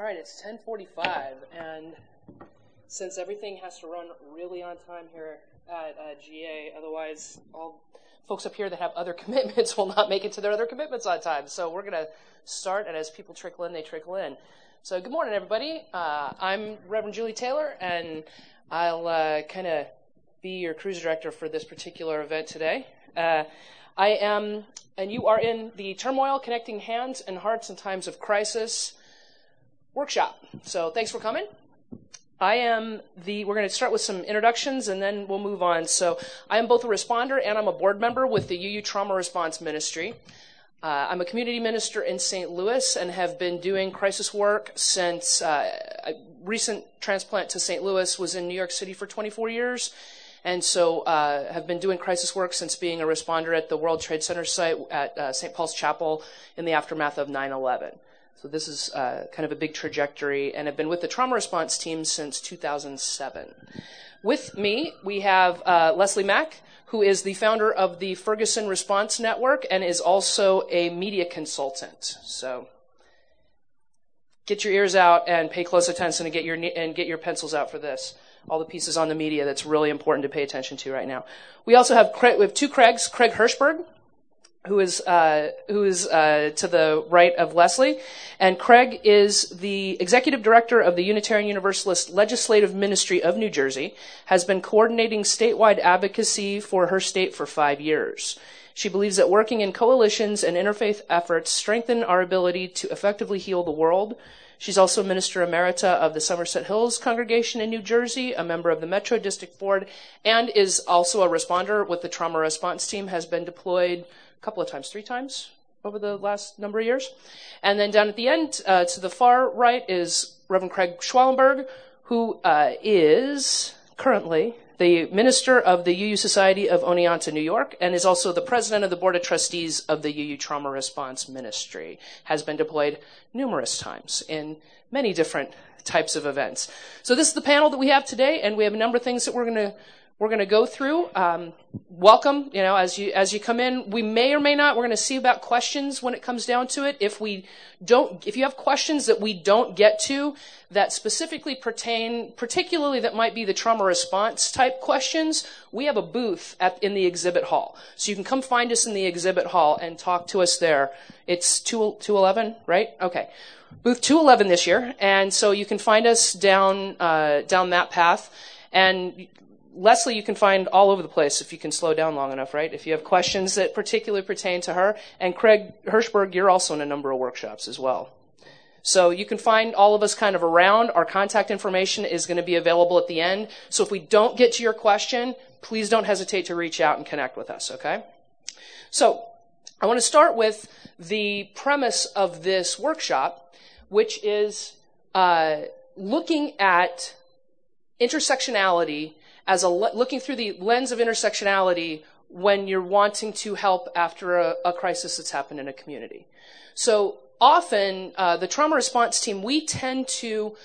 right, it's 10:45, and since everything has to run really on time here at GA, otherwise all folks up here that have other commitments will not make it to their other commitments on time. So we're going to start, and as people trickle in, they trickle in. So good morning, everybody. I'm Reverend Julie Taylor, and I'll kind of be your cruise director for this particular event today. I am, and you are in the Turmoil, Connecting Hands and Hearts in Times of Crisis workshop. So thanks for coming. We're going to start with some introductions and then we'll move on. So I am both a responder and I'm a board member with the UU Trauma Response Ministry. I'm a community minister in St. Louis and have been doing crisis work since a recent transplant to St. Louis was in New York City for 24 years. And so have been doing crisis work since being a responder at the World Trade Center site at St. Paul's Chapel in the aftermath of 9/11. So this is kind of a big trajectory, and I've been with the trauma response team since 2007. With me, we have Leslie Mack, who is the founder of the Ferguson Response Network and is also a media consultant. So get your ears out and pay close attention and get your pencils out for this. All the pieces on the media that's really important to pay attention to right now. We also have two Craigs. Craig Hirschberg, who is to the right of Leslie, and Craig is the executive director of the Unitarian Universalist Legislative Ministry of New Jersey, has been coordinating statewide advocacy for her state for 5 years. She believes that working in coalitions and interfaith efforts strengthen our ability to effectively heal the world. She's also Minister Emerita of the Somerset Hills congregation in New Jersey, a member of the Metro District Board, and is also a responder with the Trauma Response Team, has been deployed three times over the last number of years. And then down at the end, to the far right, is Reverend Craig Schwallenberg, who is currently the minister of the UU Society of Oneonta, New York, and is also the president of the board of trustees of the UU Trauma Response Ministry. Has been deployed numerous times in many different types of events. So this is the panel that we have today, and we have a number of things that we're going to go through. Welcome, as you come in. We may or may not, we're going to see about questions when it comes down to it. If you have questions that we don't get to that specifically pertain, particularly that might be the trauma response type questions, we have a booth in the exhibit hall. So you can come find us in the exhibit hall and talk to us there. It's 211, right? Okay. Booth 211 this year. And so you can find us down that path. And Leslie, you can find all over the place if you can slow down long enough, right? If you have questions that particularly pertain to her. And Craig Hirschberg, you're also in a number of workshops as well. So you can find all of us kind of around. Our contact information is going to be available at the end. So if we don't get to your question, please don't hesitate to reach out and connect with us, okay? So I want to start with the premise of this workshop, which is looking at intersectionality looking through the lens of intersectionality when you're wanting to help after a crisis that's happened in a community. So often, the trauma response team, we tend to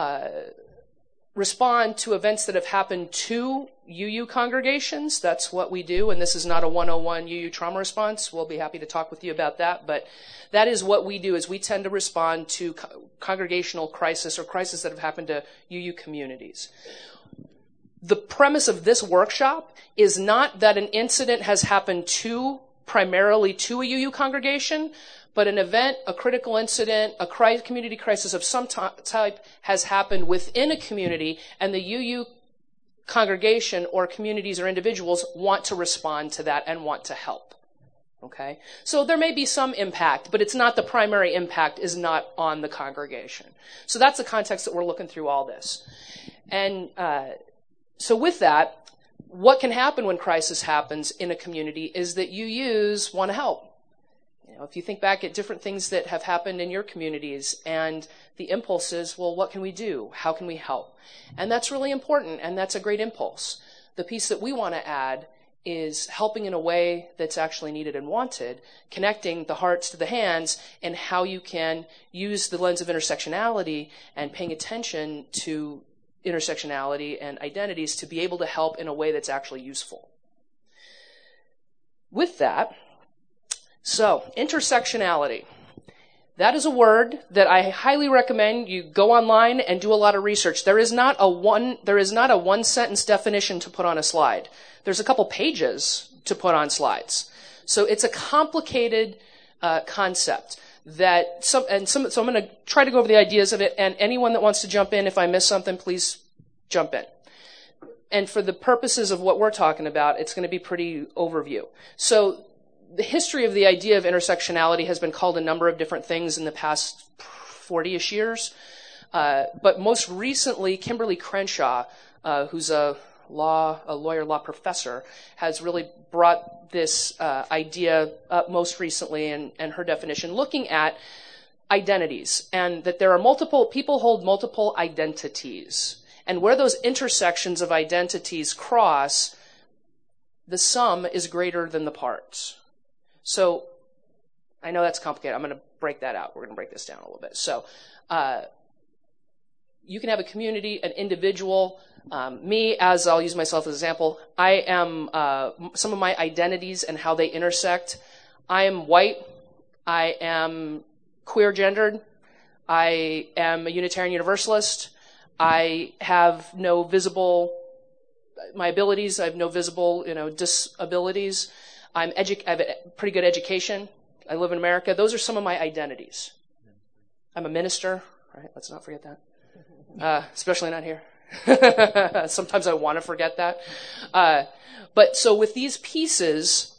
respond to events that have happened to UU congregations. That's what we do, and this is not a 101 UU trauma response. We'll be happy to talk with you about that, but that is what we do, is we tend to respond to congregational crisis or crises that have happened to UU communities. The premise of this workshop is not that an incident has happened primarily to a UU congregation, but an event, a critical incident, a community crisis of some type has happened within a community, and the UU congregation or communities or individuals want to respond to that and want to help. Okay? So there may be some impact, but it's not the primary impact is not on the congregation. So that's the context that we're looking through all this. And so with that, what can happen when crisis happens in a community is that UUs want to help. If you think back at different things that have happened in your communities and the impulse is, well, what can we do? How can we help? And that's really important, and that's a great impulse. The piece that we want to add is helping in a way that's actually needed and wanted, connecting the hearts to the hands, and how you can use the lens of intersectionality and paying attention to intersectionality and identities to be able to help in a way that's actually useful. With that, so intersectionality. That is a word that I highly recommend you go online and do a lot of research. There is not a one sentence definition to put on a slide. There's a couple pages to put on slides. So it's a complicated concept so I'm going to try to go over the ideas of it, and anyone that wants to jump in, if I miss something, please jump in. And for the purposes of what we're talking about, it's going to be pretty overview. So the history of the idea of intersectionality has been called a number of different things in the past 40-ish years. But most recently, Kimberly Crenshaw, who's a lawyer, law professor, has really brought this idea up most recently and her definition, looking at identities, and that there are people hold multiple identities. And where those intersections of identities cross, the sum is greater than the parts. So I know that's complicated. I'm going to break that out. We're going to break this down a little bit. So you can have a community, an individual. Me, as I'll use myself as an example, I am some of my identities and how they intersect. I am white. I am queer gendered. I am a Unitarian Universalist. I have no visible, my abilities, I have no visible, disabilities. I have a pretty good education. I live in America. Those are some of my identities. I'm a minister, right? Let's not forget that. Especially not here. Sometimes I want to forget that. But so with these pieces,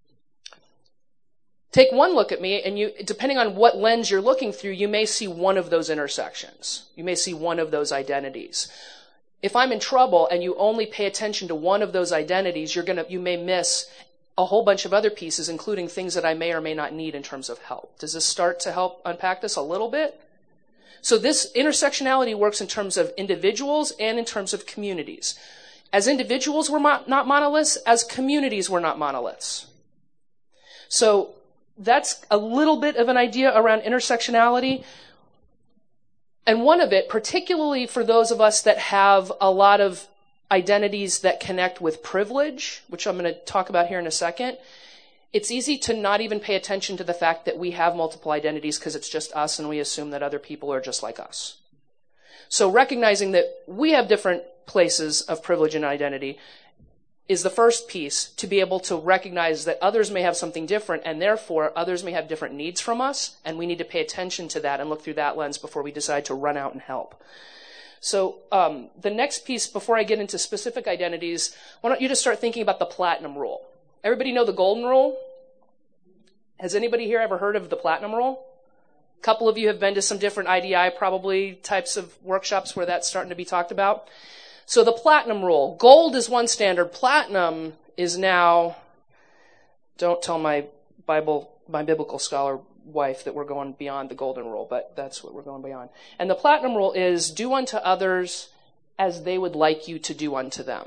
take one look at me, and you, depending on what lens you're looking through, you may see one of those intersections. You may see one of those identities. If I'm in trouble and you only pay attention to one of those identities, you may miss a whole bunch of other pieces, including things that I may or may not need in terms of help. Does this start to help unpack this a little bit? So this intersectionality works in terms of individuals and in terms of communities. As individuals, we're not monoliths. As communities, we're not monoliths. So that's a little bit of an idea around intersectionality. And one of it, particularly for those of us that have a lot of identities that connect with privilege, which I'm going to talk about here in a second, it's easy to not even pay attention to the fact that we have multiple identities because it's just us and we assume that other people are just like us. So recognizing that we have different places of privilege and identity is the first piece, to be able to recognize that others may have something different, and therefore others may have different needs from us, and we need to pay attention to that and look through that lens before we decide to run out and help. So the next piece, before I get into specific identities, why don't you just start thinking about the platinum rule? Everybody know the golden rule? Has anybody here ever heard of the platinum rule? A couple of you have been to some different IDI probably types of workshops where that's starting to be talked about. So the platinum rule. Gold is one standard. Platinum is now, don't tell my biblical scholar wife that we're going beyond the golden rule, but that's what we're going beyond. And the platinum rule is do unto others as they would like you to do unto them.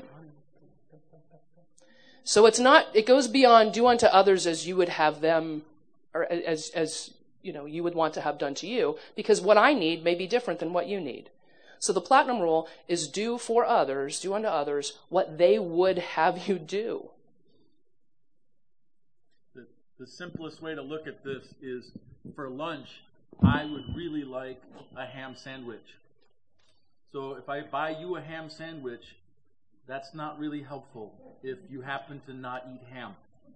So it goes beyond do unto others as you would have them, or as you would want to have done to you, because what I need may be different than what you need. So the platinum rule is do unto others what they would have you do. The simplest way to look at this is, for lunch, I would really like a ham sandwich. So if I buy you a ham sandwich, that's not really helpful if you happen to not eat ham.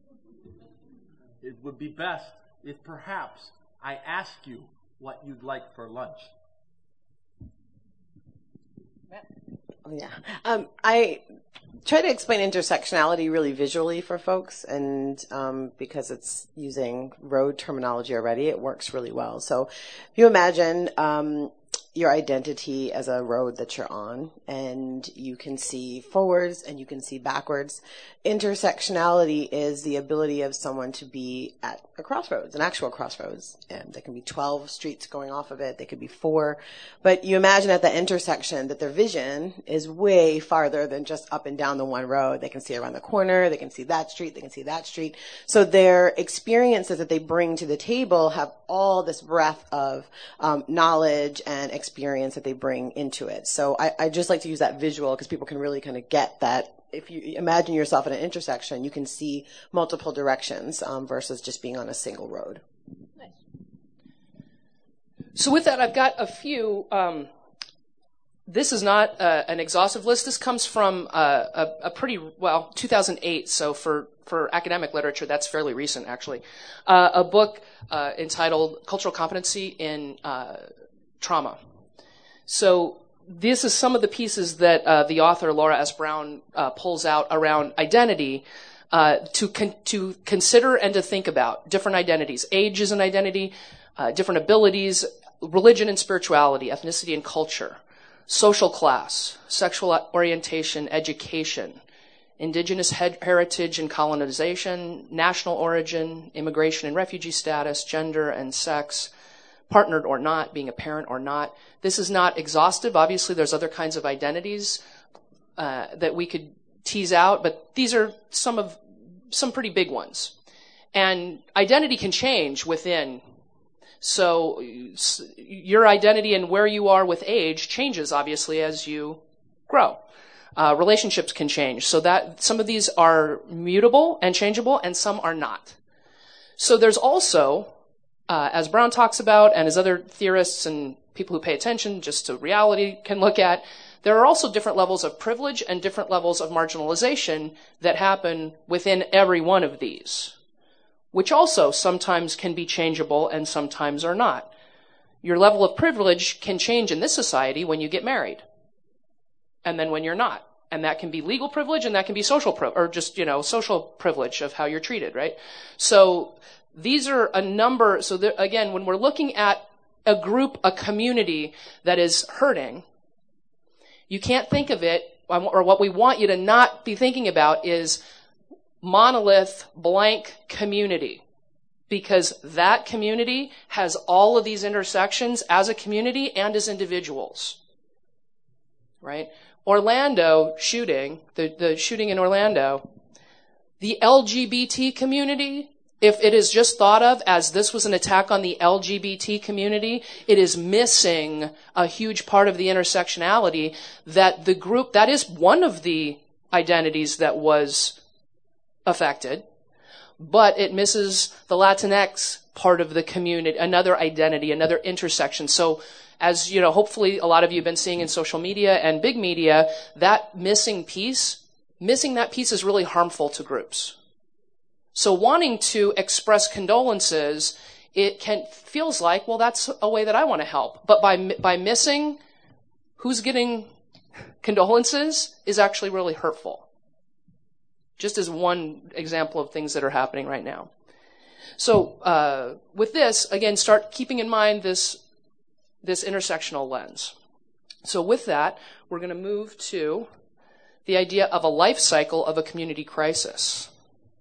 It would be best if perhaps I ask you what you'd like for lunch. Yeah. I try to explain intersectionality really visually for folks, and because it's using road terminology already, it works really well. So if you imagine your identity as a road that you're on, and you can see forwards and you can see backwards. Intersectionality is the ability of someone to be at a crossroads, an actual crossroads. And there can be 12 streets going off of it. There could be 4. But you imagine at the intersection that their vision is way farther than just up and down the one road. They can see around the corner. They can see that street. They can see that street. So their experiences that they bring to the table have all this breadth of knowledge and experience that they bring into it. So I just like to use that visual because people can really kind of get that. If you imagine yourself at an intersection, you can see multiple directions versus just being on a single road. Nice. So with that, I've got a few. This is not an exhaustive list. This comes from a pretty, 2008. So for academic literature, that's fairly recent, actually. A book entitled Cultural Competency in Trauma. So this is some of the pieces that the author, Laura S. Brown, pulls out around identity to consider and to think about different identities. Age is an identity, different abilities, religion and spirituality, ethnicity and culture, social class, sexual orientation, education, indigenous heritage and colonization, national origin, immigration and refugee status, gender and sex, partnered or not, being a parent or not. This is not exhaustive. Obviously, there's other kinds of identities that we could tease out, but these are some pretty big ones. And identity can change within. So your identity and where you are with age changes, obviously, as you grow. Relationships can change. So that some of these are mutable and changeable, and some are not. So there's also, as Brown talks about, and as other theorists and people who pay attention just to reality can look at, there are also different levels of privilege and different levels of marginalization that happen within every one of these, which also sometimes can be changeable and sometimes are not. Your level of privilege can change in this society when you get married, and then when you're not. And that can be legal privilege, and that can be social social privilege of how you're treated, right? So these are a number. So again, when we're looking at a group, a community that is hurting, you can't think of it, or what we want you to not be thinking about is monolith blank community, because that community has all of these intersections as a community and as individuals, right? Orlando shooting, the shooting in Orlando, the LGBT community, if it is just thought of as this was an attack on the LGBT community, it is missing a huge part of the intersectionality that the group, that is one of the identities that was affected, but it misses the Latinx part of the community, another identity, another intersection. So as you know, hopefully a lot of you have been seeing in social media and big media, that missing that piece is really harmful to groups. So wanting to express condolences, feels like, well, that's a way that I want to help. But by missing who's getting condolences is actually really hurtful. Just as one example of things that are happening right now. So with this, again, start keeping in mind this intersectional lens. So with that, we're going to move to the idea of a life cycle of a community crisis.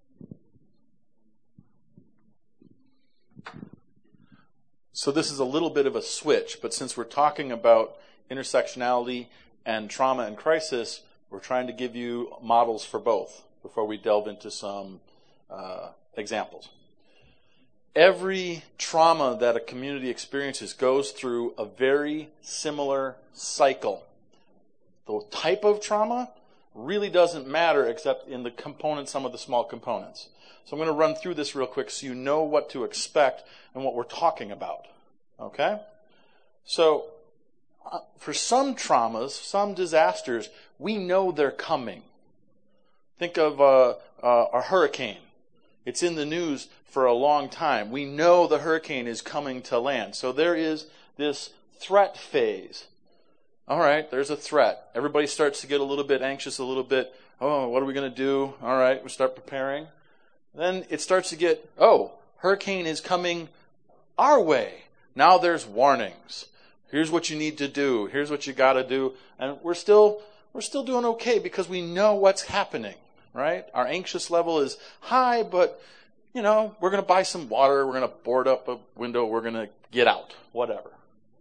So this is a little bit of a switch, but since we're talking about intersectionality and trauma and crisis, we're trying to give you models for both before we delve into some examples. Every trauma that a community experiences goes through a very similar cycle. The type of trauma really doesn't matter except in the components, some of the small components. So I'm going to run through this real quick so you know what to expect and what we're talking about. Okay? So for some traumas, some disasters, we know they're coming. Think of a hurricane. It's in the news for a long time. We know the hurricane is coming to land. So there is this threat phase. All right, there's a threat. Everybody starts to get a little bit anxious, a little bit, oh, what are we going to do? All right, we start preparing. Then it starts to get, hurricane is coming our way. Now there's warnings. Here's what you need to do. Here's what you got to do. And we're still doing okay because we know what's happening, right? Our anxious level is high, but, we're going to buy some water. We're going to board up a window. We're going to get out, whatever.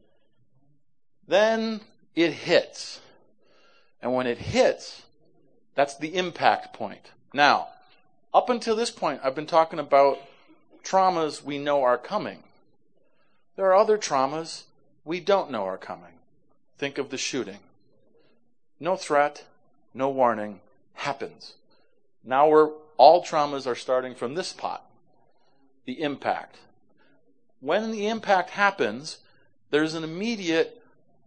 Then it hits. And when it hits, that's the impact point. Now, up until this point, I've been talking about traumas we know are coming. There are other traumas we don't know are coming. Think of the shooting. No threat, no warning, happens. Now all traumas are starting from this pot, the impact. When the impact happens, there's an immediate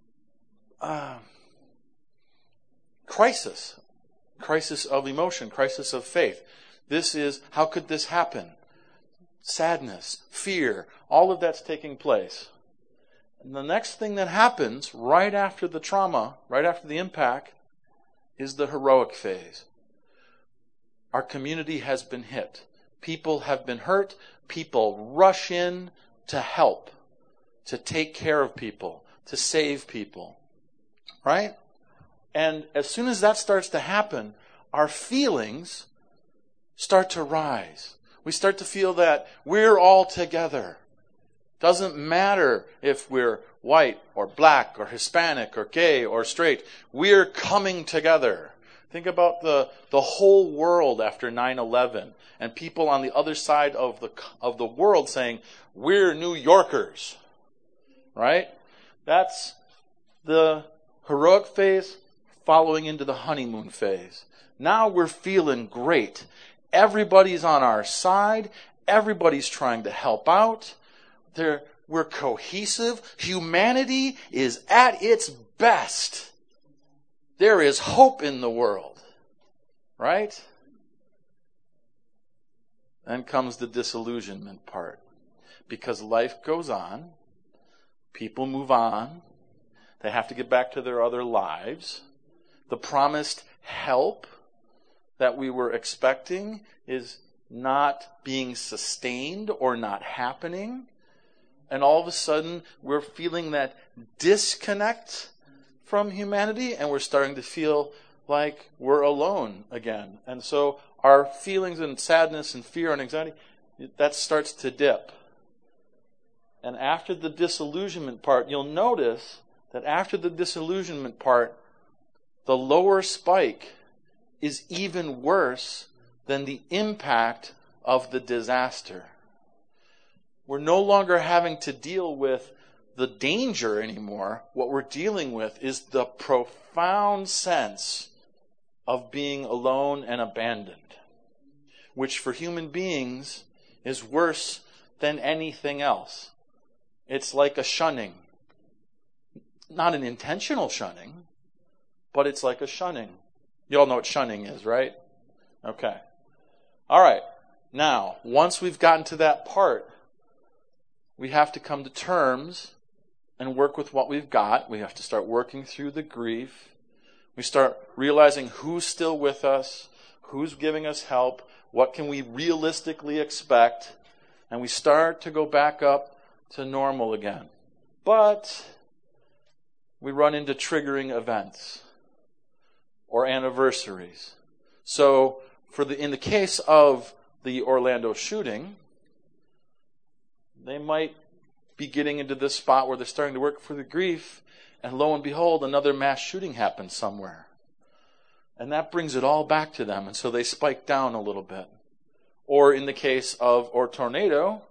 crisis of emotion, crisis of faith. This is, how could this happen? Sadness, fear, all of that's taking place. And the next thing that happens right after the trauma, right after the impact, is the heroic phase. Our community has been hit. People have been hurt. People rush in to help, to take care of people, to save people. Right? And as soon as that starts to happen, our feelings start to rise. We start to feel that we're all together. Doesn't matter if we're white or black or Hispanic or gay or straight. We're coming together. Think about the whole world after 9/11 and people on the other side of the world saying, we're New Yorkers. Right? That's the heroic phase following into the honeymoon phase. Now we're feeling great. Everybody's on our side. Everybody's trying to help out. We're cohesive. Humanity is at its best. There is hope in the world. Right? Then comes the disillusionment part. Because life goes on. People move on. They have to get back to their other lives. The promised help that we were expecting is not being sustained or not happening. And all of a sudden, we're feeling that disconnect from humanity, and we're starting to feel like we're alone again. And so our feelings and sadness and fear and anxiety, that starts to dip. And after the disillusionment part, you'll notice that after the disillusionment part, the lower spike is even worse than the impact of the disaster. We're no longer having to deal with the danger anymore. What we're dealing with is the profound sense of being alone and abandoned, which for human beings is worse than anything else. It's like a shunning. Not an intentional shunning, but it's like a shunning. You all know what shunning is, right? Okay. All right. Now, once we've gotten to that part, we have to come to terms and work with what we've got. We have to start working through the grief. We start realizing who's still with us, who's giving us help, what can we realistically expect, and we start to go back up to normal again. But we run into triggering events or anniversaries. So, in the case of the Orlando shooting, they might be getting into this spot where they're starting to work for the grief, and lo and behold, another mass shooting happens somewhere. And that brings it all back to them, and so they spike down a little bit. Or in the case of a tornado,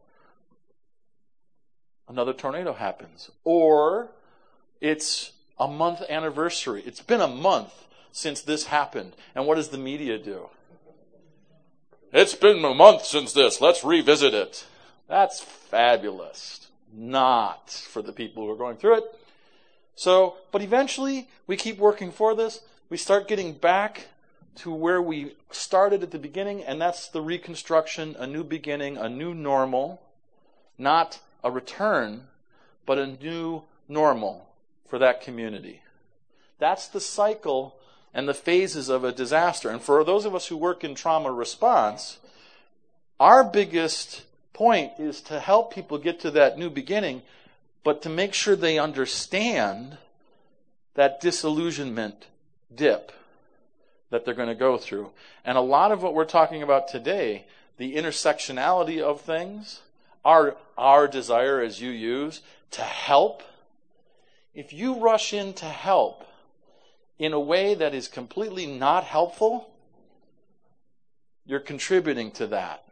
another tornado happens. Or it's a month anniversary. It's been a month since this happened. And what does the media do? It's been a month since this. Let's revisit it. That's fabulous. Not for the people who are going through it. So, but eventually, we keep working for this. We start getting back to where we started at the beginning, and that's the reconstruction, a new beginning, a new normal. Not a return, but a new normal for that community. That's the cycle and the phases of a disaster. And for those of us who work in trauma response, our biggest point is to help people get to that new beginning, but to make sure they understand that disillusionment dip that they're going to go through. And a lot of what we're talking about today, the intersectionality of things, our desire, as you use, to help. If you rush in to help in a way that is completely not helpful, you're contributing to that.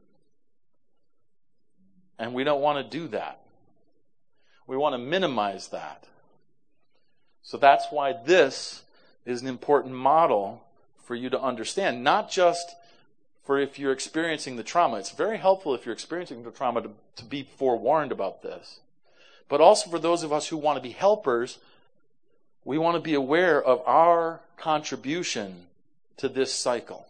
And we don't want to do that. We want to minimize that. So that's why this is an important model for you to understand, not just for if you're experiencing the trauma. It's very helpful if you're experiencing the trauma to be forewarned about this. But also for those of us who want to be helpers, we want to be aware of our contribution to this cycle.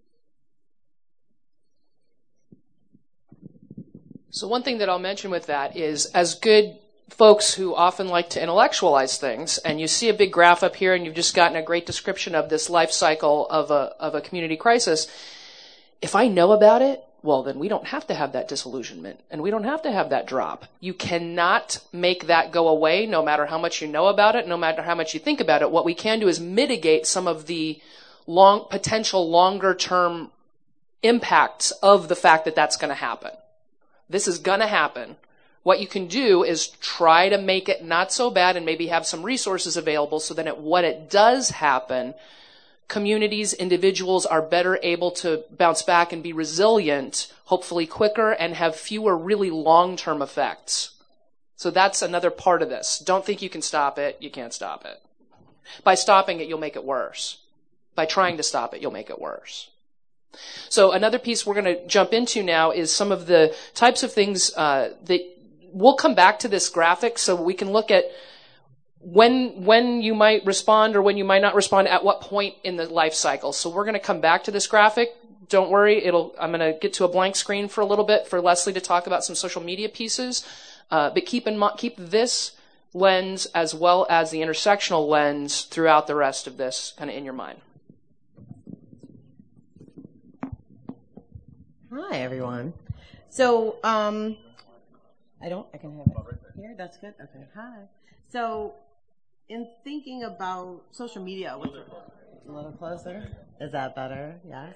So one thing that I'll mention with that is, as good folks who often like to intellectualize things, and you see a big graph up here and you've just gotten a great description of this life cycle of a community crisis, if I know about it, well, then we don't have to have that disillusionment and we don't have to have that drop. You cannot make that go away no matter how much you know about it, no matter how much you think about it. What we can do is mitigate some of the potential longer term impacts of the fact that that's going to happen. This is going to happen. What you can do is try to make it not so bad and maybe have some resources available so that when it does happen, communities, individuals are better able to bounce back and be resilient, hopefully quicker, and have fewer really long-term effects. So that's another part of this. Don't think you can stop it. You can't stop it. By stopping it, you'll make it worse. By trying to stop it, you'll make it worse. So another piece we're going to jump into now is some of the types of things that we'll come back to this graphic so we can look at when you might respond or when you might not respond at what point in the life cycle. So we're going to come back to this graphic. Don't worry, I'm going to get to a blank screen for a little bit for Leslie to talk about some social media pieces. But keep this lens as well as the intersectional lens throughout the rest of this kind of in your mind. Hi, everyone. So, I can have it here. That's good. Okay. Hi. So, in thinking about social media, a little closer. Is that better? Yes.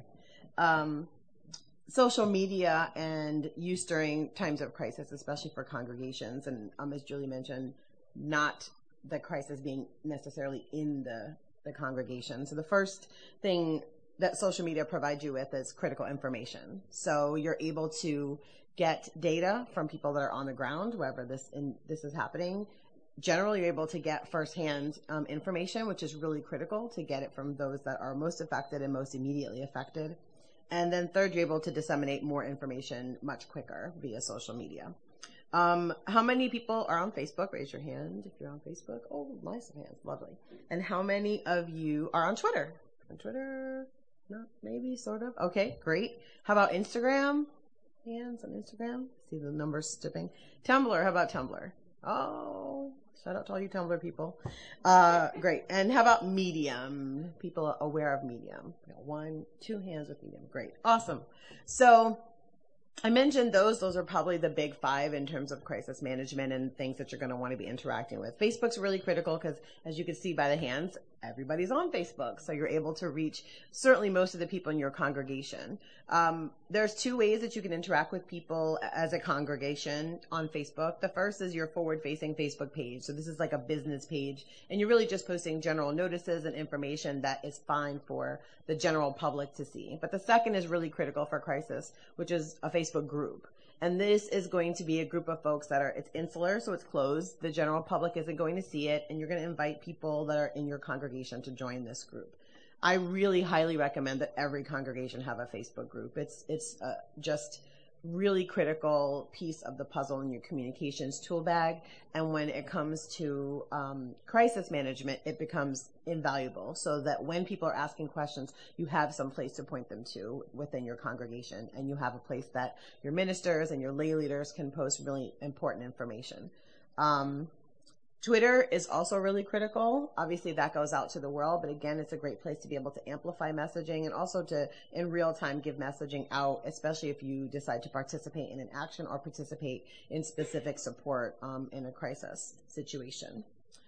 Okay. Social media and use during times of crisis, especially for congregations, and as Julie mentioned, not the crisis being necessarily in the congregation. So the first thing that social media provides you with is critical information. So you're able to get data from people that are on the ground, wherever this is happening. Generally, you're able to get firsthand information, which is really critical to get it from those that are most affected and most immediately affected. And then third, you're able to disseminate more information much quicker via social media. How many people are on Facebook? Raise your hand if you're on Facebook. Oh, nice hands. Lovely. And how many of you are on Twitter? On Twitter? Not maybe, sort of. Okay, great. How about Instagram? Hands on Instagram. See the numbers tipping. Tumblr. How about Tumblr? Oh, shout out to all you Tumblr people. Great. And how about Medium? People are aware of Medium. 1, 2 hands with Medium. Great. Awesome. So I mentioned those are probably the big 5 in terms of crisis management and things that you're going to want to be interacting with. Facebook's really critical because, as you can see by the hands, everybody's on Facebook. So you're able to reach certainly most of the people in your congregation. There's 2 ways that you can interact with people as a congregation on Facebook. The first is your forward-facing Facebook page. So this is like a business page, and you're really just posting general notices and information that is fine for the general public to see. But the second is really critical for crisis, which is a Facebook group. And this is going to be a group of folks it's insular, so it's closed. The general public isn't going to see it, and you're going to invite people that are in your congregation to join this group. I really highly recommend that every congregation have a Facebook group. It's just really critical piece of the puzzle in your communications tool bag. And when it comes to crisis management, it becomes invaluable, so that when people are asking questions, you have some place to point them to within your congregation, and you have a place that your ministers and your lay leaders can post really important information. Twitter is also really critical. Obviously, that goes out to the world, but again, it's a great place to be able to amplify messaging and also to, in real time, give messaging out, especially if you decide to participate in an action or participate in specific support in a crisis situation.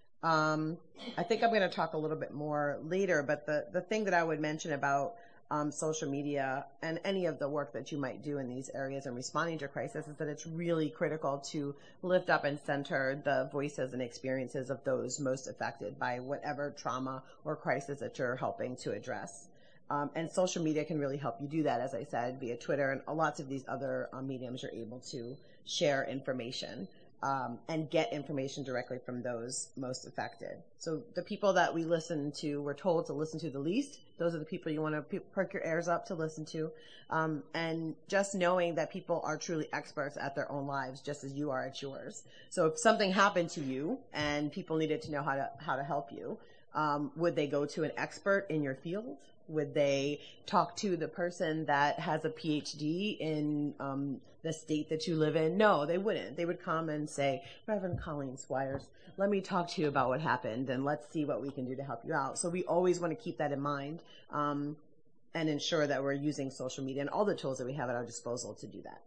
I think I'm going to talk a little bit more later, but the thing that I would mention about social media and any of the work that you might do in these areas and responding to crisis is that it's really critical to lift up and center the voices and experiences of those most affected by whatever trauma or crisis that you're helping to address. And social media can really help you do that, as I said, via Twitter and lots of these other mediums you're able to share information. and get information directly from those most affected. So the people that we're told to listen to the least, those are the people you want to perk your ears up to listen to. And just knowing that people are truly experts at their own lives, just as you are at yours. So if something happened to you and people needed to know how to help you, would they go to an expert in your field? Would they talk to the person that has a PhD in the state that you live in? No, they wouldn't. They would come and say, Reverend Colleen Squires, let me talk to you about what happened, and let's see what we can do to help you out. So we always want to keep that in mind and ensure that we're using social media and all the tools that we have at our disposal to do that.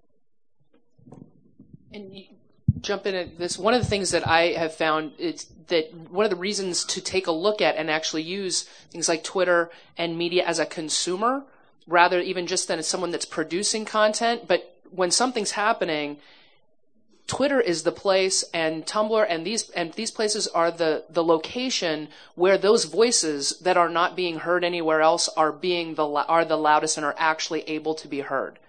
And you jump in at this. One of the things that I have found is that one of the reasons to take a look at and actually use things like Twitter and media as a consumer, rather even just than as someone that's producing content. But when something's happening, Twitter is the place, and Tumblr and these places are the location where those voices that are not being heard anywhere else are the loudest and are actually able to be heard.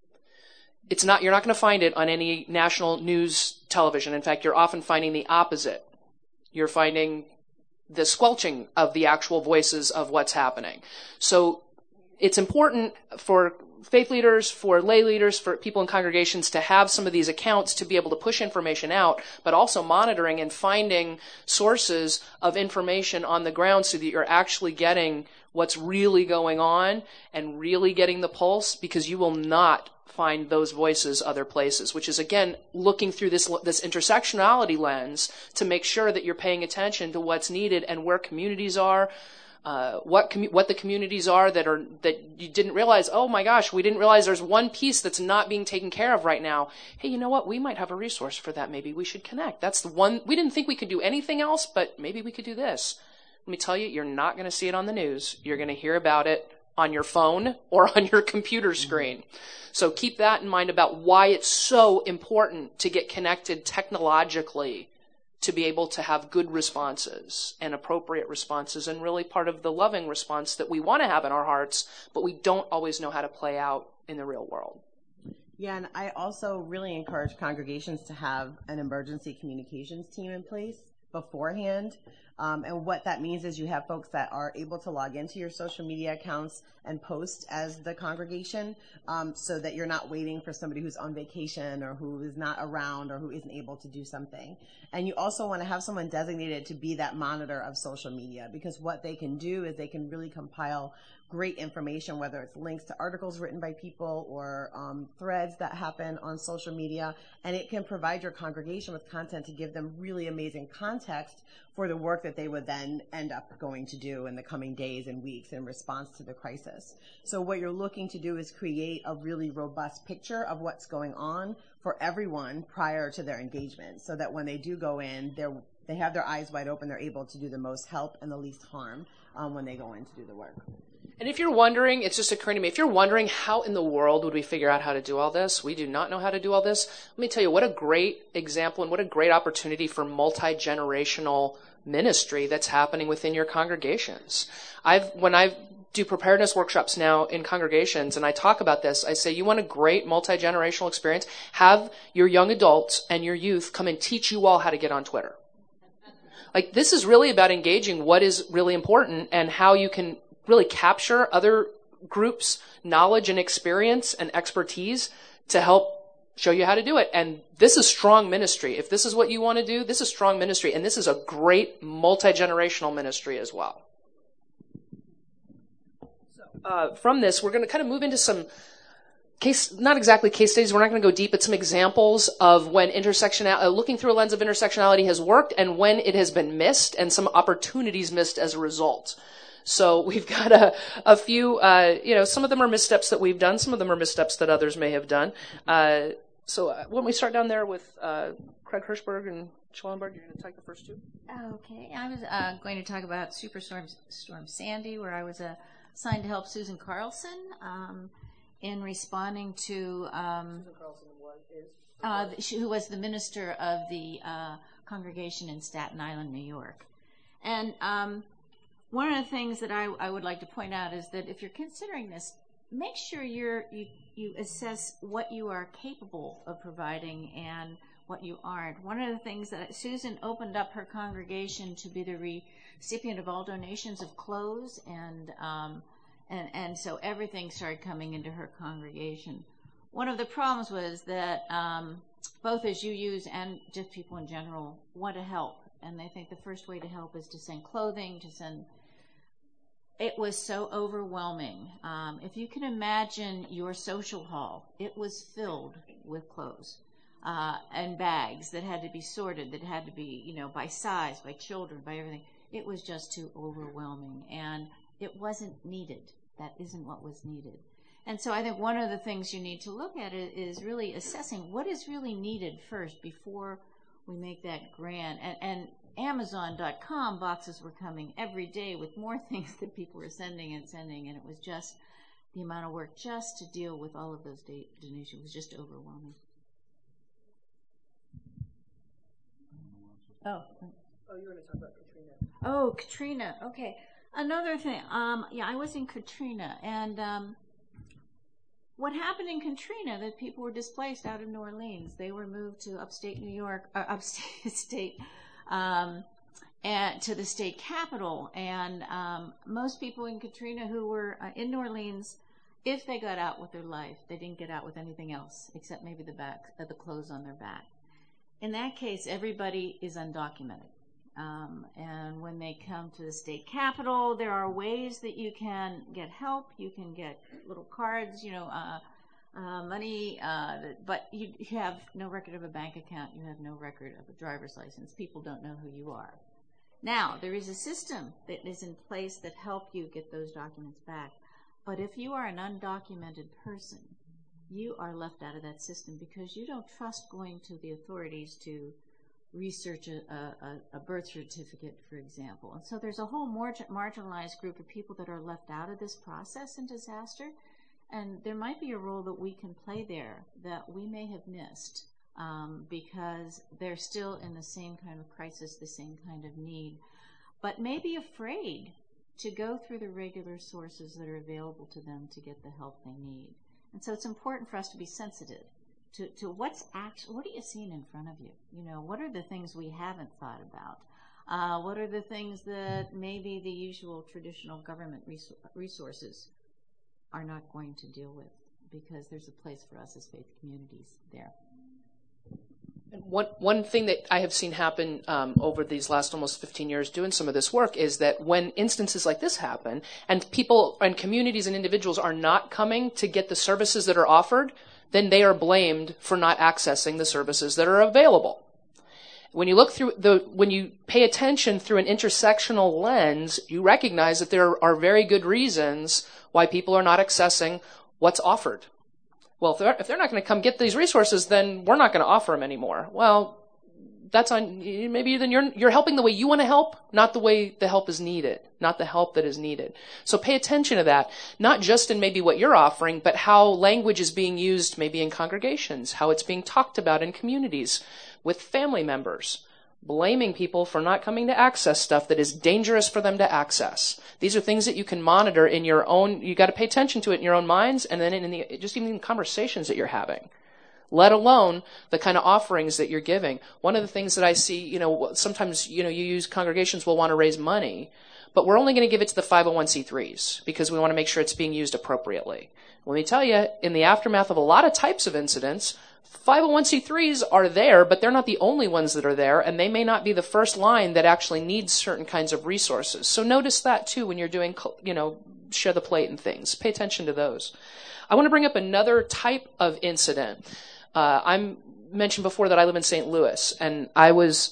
You're not going to find it on any national news television. In fact, you're often finding the opposite. You're finding the squelching of the actual voices of what's happening. So it's important for faith leaders, for lay leaders, for people in congregations to have some of these accounts to be able to push information out, but also monitoring and finding sources of information on the ground so that you're actually getting what's really going on and really getting the pulse, because you will not find those voices other places, which is, again, looking through this intersectionality lens to make sure that you're paying attention to what's needed and where communities are, what the communities are that you didn't realize. Oh my gosh, we didn't realize there's one piece that's not being taken care of right now. Hey, you know what? We might have a resource for that. Maybe we should connect. That's the one. We didn't think we could do anything else, but maybe we could do this. Let me tell you, you're not going to see it on the news. You're going to hear about it on your phone or on your computer screen. So keep that in mind about why it's so important to get connected technologically to be able to have good responses and appropriate responses, and really part of the loving response that we want to have in our hearts, but we don't always know how to play out in the real world. Yeah, and I also really encourage congregations to have an emergency communications team in place beforehand. And what that means is you have folks that are able to log into your social media accounts and post as the congregation, so that you're not waiting for somebody who's on vacation or who is not around or who isn't able to do something. And you also want to have someone designated to be that monitor of social media, because what they can do is they can really compile great information, whether it's links to articles written by people or threads that happen on social media, and it can provide your congregation with content to give them really amazing context for the work that they would then end up going to do in the coming days and weeks in response to the crisis. So what you're looking to do is create a really robust picture of what's going on for everyone prior to their engagement, so that when they do go in, they have their eyes wide open, they're able to do the most help and the least harm when they go in to do the work. And if you're wondering, it's just occurring to me, if you're wondering how in the world would we figure out how to do all this, we do not know how to do all this. Let me tell you, what a great example and what a great opportunity for multi-generational ministry that's happening within your congregations. When I do preparedness workshops now in congregations and I talk about this, I say, you want a great multi-generational experience? Have your young adults and your youth come and teach you all how to get on Twitter. Like, this is really about engaging what is really important and how you can really capture other groups' knowledge and experience and expertise to help show you how to do it. And this is strong ministry. If this is what you want to do, this is strong ministry. And this is a great multi-generational ministry as well. So, from this, we're going to kind of move into some not exactly case studies. We're not going to go deep, but some examples of when looking through a lens of intersectionality has worked and when it has been missed, and some opportunities missed as a result. So we've got a few, some of them are missteps that we've done. Some of them are missteps that others may have done. So why don't we start down there with Craig Hirschberg and Schellenberg? You're going to take the first two. Okay. I was going to talk about Superstorm Sandy, where I was assigned to help Susan Carlson in responding to Susan Carlson, what is? who was the minister of the congregation in Staten Island, New York. And one of the things that I would like to point out is that if you're considering this, make sure you assess what you are capable of providing and what you aren't. One of the things that Susan opened up her congregation to be the recipient of all donations of clothes, and so everything started coming into her congregation. One of the problems was that both as UUs and just people in general want to help, and they think the first way to help is to send clothing, to send. It was so overwhelming. If you can imagine your social hall, it was filled with clothes and bags that had to be sorted, that had to be, by size, by children, by everything. It was just too overwhelming, and it wasn't needed. That isn't what was needed. And so I think one of the things you need to look at is really assessing what is really needed first before we make that grant. And Amazon.com boxes were coming every day with more things that people were sending, and it was just the amount of work just to deal with all of those donations was just overwhelming. Oh, you were going to talk about Katrina. Oh, Katrina. Okay. Another thing. I was in Katrina, and what happened in Katrina, that people were displaced out of New Orleans. They were moved to upstate New York, and to the state capital. And most people in Katrina who were in New Orleans, if they got out with their life, they didn't get out with anything else except maybe the clothes on their back. In that case, everybody is undocumented. And when they come to the state capital, there are ways that you can get help. You can get little cards, money, but you have no record of a bank account. You have no record of a driver's license. People don't know who you are. Now, there is a system that is in place that help you get those documents back. But if you are an undocumented person, you are left out of that system because you don't trust going to the authorities to research a birth certificate, for example. And so there's a whole marginalized group of people that are left out of this process in disaster. And there might be a role that we can play there that we may have missed because they're still in the same kind of crisis, the same kind of need, but may be afraid to go through the regular sources that are available to them to get the help they need. And so it's important for us to be sensitive to what are you seeing in front of you? What are the things we haven't thought about? What are the things that maybe the usual traditional government resources are not going to deal with, because there's a place for us as faith communities there. And one thing that I have seen happen over these last almost 15 years doing some of this work is that when instances like this happen and people and communities and individuals are not coming to get the services that are offered, then they are blamed for not accessing the services that are available. When you look through when you pay attention through an intersectional lens, you recognize that there are very good reasons why people are not accessing what's offered. Well, if they're not going to come get these resources, then we're not going to offer them anymore. Well, that's on maybe then you're helping the way you want to help, not the way the help is needed, not the help that is needed. So pay attention to that, not just in maybe what you're offering, but how language is being used maybe in congregations, how it's being talked about in communities with family members, blaming people for not coming to access stuff that is dangerous for them to access. These are things that you can monitor in your own, you got to pay attention to it in your own minds, and then just even in conversations that you're having, let alone the kind of offerings that you're giving. One of the things that I see, sometimes, you use congregations will want to raise money, but we're only going to give it to the 501c3s because we want to make sure it's being used appropriately. Let me tell you, in the aftermath of a lot of types of incidents, 501c3s are there, but they're not the only ones that are there, and they may not be the first line that actually needs certain kinds of resources. So notice that too when you're doing, share the plate and things. Pay attention to those. I want to bring up another type of incident. I mentioned before that I live in St. Louis, and I was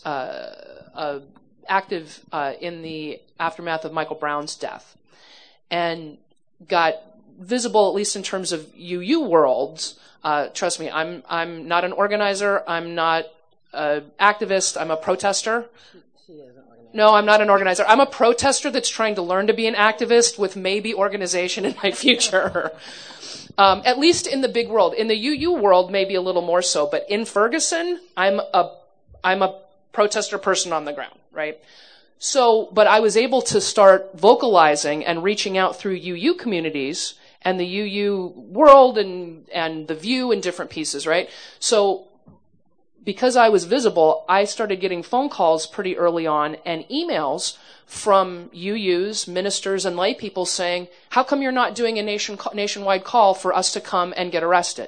active in the aftermath of Michael Brown's death, and got visible, at least in terms of UU worlds. Trust me, I'm not an organizer. I'm not an activist. I'm a protester. She isn't organized. No, I'm not an organizer. I'm a protester that's trying to learn to be an activist with maybe organization in my future. At least in the big world. In the UU world, maybe a little more so. But in Ferguson, I'm a protester person on the ground, right? So, but I was able to start vocalizing and reaching out through UU communities and the UU world and the View and different pieces, right? So because I was visible, I started getting phone calls pretty early on and emails from UUs, ministers, and lay people saying, how come you're not doing a nationwide call for us to come and get arrested?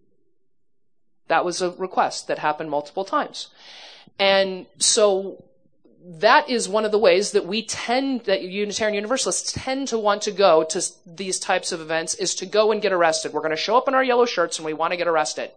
That was a request that happened multiple times. And so that is one of the ways that that Unitarian Universalists tend to want to go to these types of events, is to go and get arrested. We're going to show up in our yellow shirts and we want to get arrested.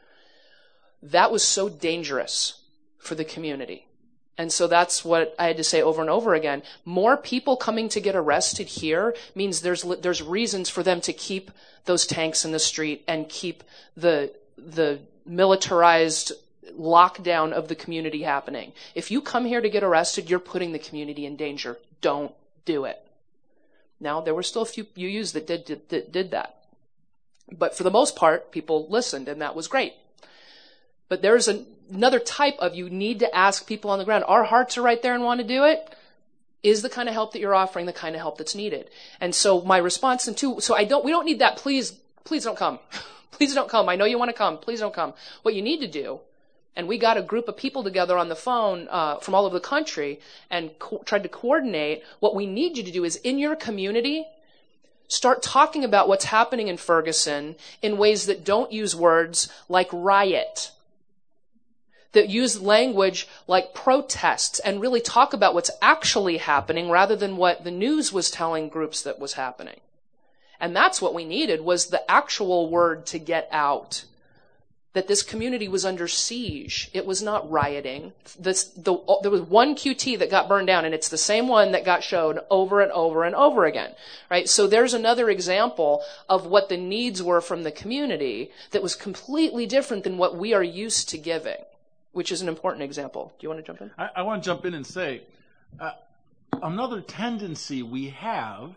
That was so dangerous for the community. And so that's what I had to say over and over again. More people coming to get arrested here means there's reasons for them to keep those tanks in the street and keep the militarized lockdown of the community happening. If you come here to get arrested, you're putting the community in danger. Don't do it. Now, there were still a few UUs that did that. But for the most part, people listened, and that was great. But there's another type of, you need to ask people on the ground, our hearts are right there and want to do it. Is the kind of help that you're offering the kind of help that's needed? And so my response, we don't need that, please don't come. Please don't come. I know you want to come. Please don't come. What you need to do, and we got a group of people together on the phone from all over the country and tried to coordinate. What we need you to do is, in your community, start talking about what's happening in Ferguson in ways that don't use words like riot, that use language like protests, and really talk about what's actually happening rather than what the news was telling groups that was happening. And that's what we needed, was the actual word to get out, that this community was under siege. It was not rioting. There was one QT that got burned down, and it's the same one that got showed over and over and over again, right? So there's another example of what the needs were from the community that was completely different than what we are used to giving, which is an important example. Do you want to jump in? I want to jump in and say, another tendency we have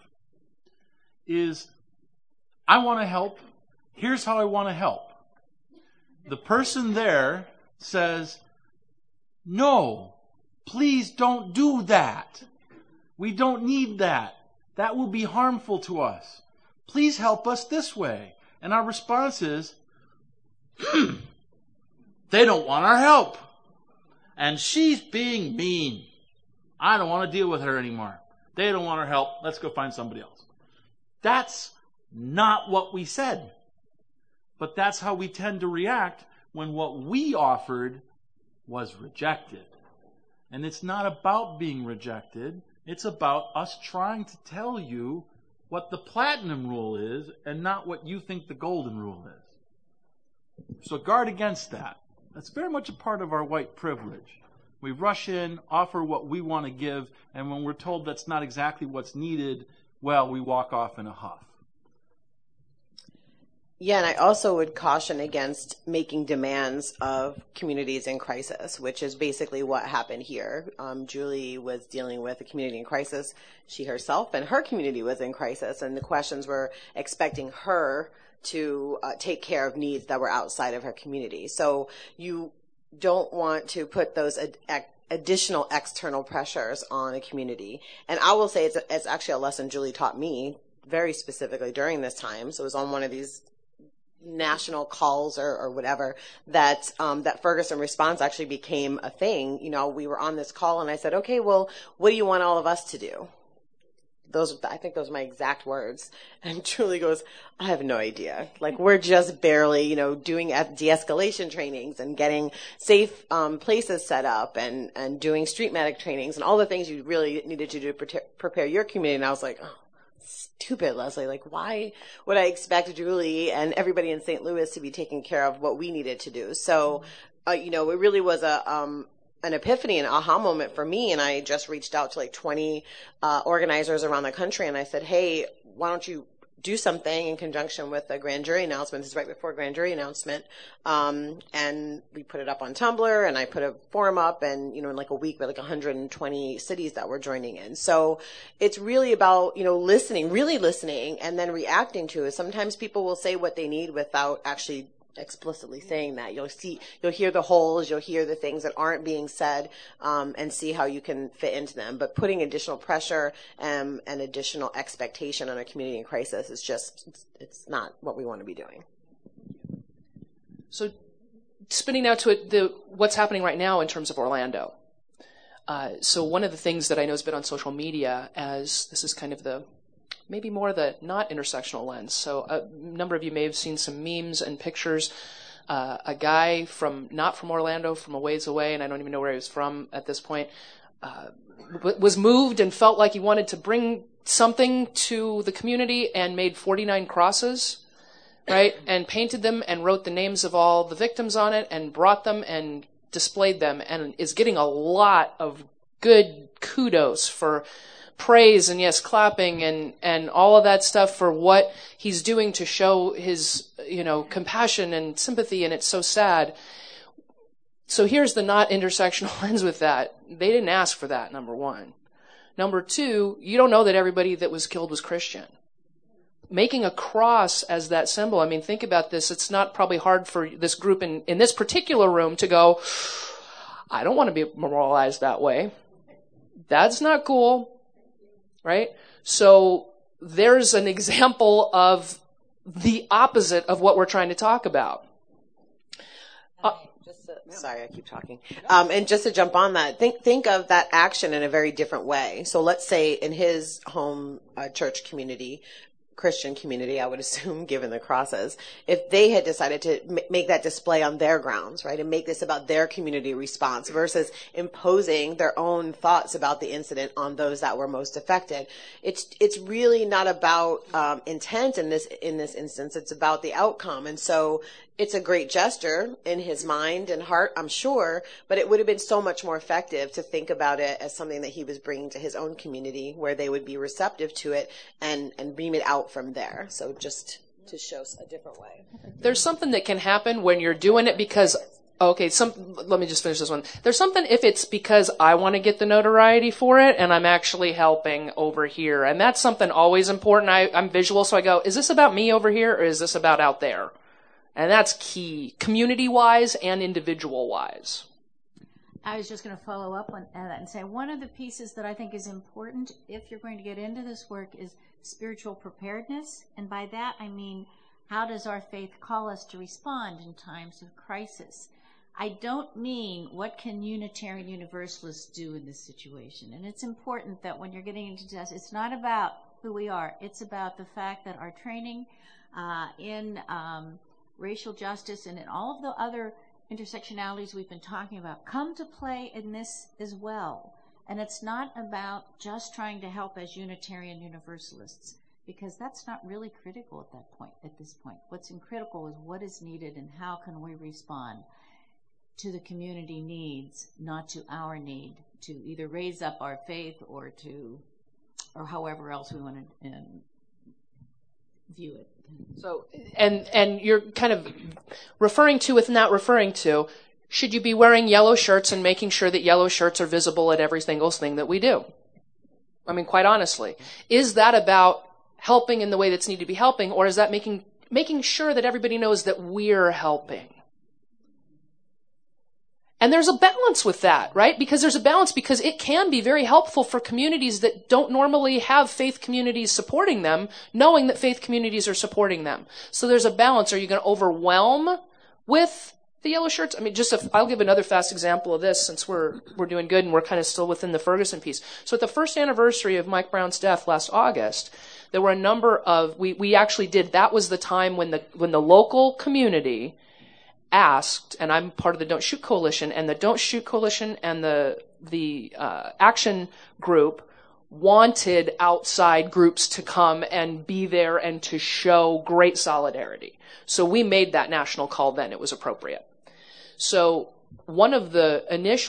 is, I want to help. Here's how I want to help. The person there says, no, please don't do that. We don't need that. That will be harmful to us. Please help us this way. And our response is, they don't want our help. And she's being mean. I don't want to deal with her anymore. They don't want our help. Let's go find somebody else. That's not what we said. But that's how we tend to react when what we offered was rejected. And it's not about being rejected. It's about us trying to tell you what the platinum rule is and not what you think the golden rule is. So guard against that. That's very much a part of our white privilege. We rush in, offer what we want to give, and when we're told that's not exactly what's needed, well, we walk off in a huff. Yeah, and I also would caution against making demands of communities in crisis, which is basically what happened here. Julie was dealing with a community in crisis. She herself and her community was in crisis, and the questions were expecting her to take care of needs that were outside of her community. So you don't want to put those additional external pressures on a community. And I will say it's actually a lesson Julie taught me very specifically during this time. So it was on one of these national calls or whatever that Ferguson Response actually became a thing. You know, we were on this call and I said, okay, well, what do you want all of us to do? I think those are my exact words. And Julie goes, I have no idea. Like, we're just barely, doing de-escalation trainings and getting safe places set up and doing street medic trainings and all the things you really needed to do to prepare your community. And I was like, oh, stupid, Leslie. Like, why would I expect Julie and everybody in St. Louis to be taking care of what we needed to do? So, it really was an epiphany, an aha moment for me. And I just reached out to 20 organizers around the country. And I said, hey, why don't you do something in conjunction with the grand jury announcement? This is right before grand jury announcement. And we put it up on Tumblr and I put a forum up and, in a week we had 120 cities that were joining in. So it's really about, really listening and then reacting to it. Sometimes people will say what they need without actually explicitly saying that. You'll hear the holes, you'll hear the things that aren't being said, and see how you can fit into them. But putting additional pressure and additional expectation on a community in crisis is it's not what we want to be doing. So spinning now to what's happening right now in terms of Orlando. So one of the things that I know has been on social media, as this is kind of maybe more the not intersectional lens. So a number of you may have seen some memes and pictures. A guy not from Orlando, from a ways away, and I don't even know where he was from at this point, was moved and felt like he wanted to bring something to the community and made 49 crosses, right? And painted them and wrote the names of all the victims on it and brought them and displayed them, and is getting a lot of good kudos for praise and yes, clapping and all of that stuff for what he's doing to show his, compassion and sympathy, and it's so sad. So here's the not intersectional lens with that. They didn't ask for that, number one. Number two, you don't know that everybody that was killed was Christian. Making a cross as that symbol, I mean, think about this. It's not probably hard for this group in this particular room to go, I don't want to be memorialized that way. That's not cool. Right? So there's an example of the opposite of what we're trying to talk about. Sorry, I keep talking. And just to jump on that, think of that action in a very different way. So let's say in his home church community, Christian community, I would assume, given the crosses, if they had decided to make that display on their grounds, right, and make this about their community response versus imposing their own thoughts about the incident on those that were most affected. It's really not about intent in this instance. It's about the outcome. And so it's a great gesture in his mind and heart, I'm sure, but it would have been so much more effective to think about it as something that he was bringing to his own community where they would be receptive to it and beam it out from there. So just to show a different way. There's something that can happen when you're doing it because, let me just finish this one. There's something if it's because I want to get the notoriety for it and I'm actually helping over here. And that's something always important. I'm visual, so I go, is this about me over here or is this about out there? And that's key, community-wise and individual-wise. I was just going to follow up on that and say one of the pieces that I think is important if you're going to get into this work is spiritual preparedness. And by that I mean, how does our faith call us to respond in times of crisis? I don't mean what can Unitarian Universalists do in this situation. And it's important that when you're getting into this, it's not about who we are. It's about the fact that our training in racial justice and in all of the other intersectionalities we've been talking about come to play in this as well. And it's not about just trying to help as Unitarian Universalists, because that's not really critical at this point. What's critical is what is needed and how can we respond to the community needs, not to our need to either raise up our faith or however else we want to view it. So, and you're kind of referring to with not referring to, should you be wearing yellow shirts and making sure that yellow shirts are visible at every single thing that we do? I mean, quite honestly, is that about helping in the way that's needed to be helping, or is that making sure that everybody knows that we're helping? And there's a balance with that, right? Because there's a balance because it can be very helpful for communities that don't normally have faith communities supporting them, knowing that faith communities are supporting them. So there's a balance. Are you going to overwhelm with the yellow shirts? I mean, I'll give another fast example of this since we're doing good and we're kind of still within the Ferguson piece. So at the first anniversary of Mike Brown's death last August, there were a number of, we actually did, that was the time when the local community asked, and I'm part of the Don't Shoot Coalition, and the Don't Shoot Coalition and the action group wanted outside groups to come and be there and to show great solidarity. So we made that national call then. It was appropriate. So one of the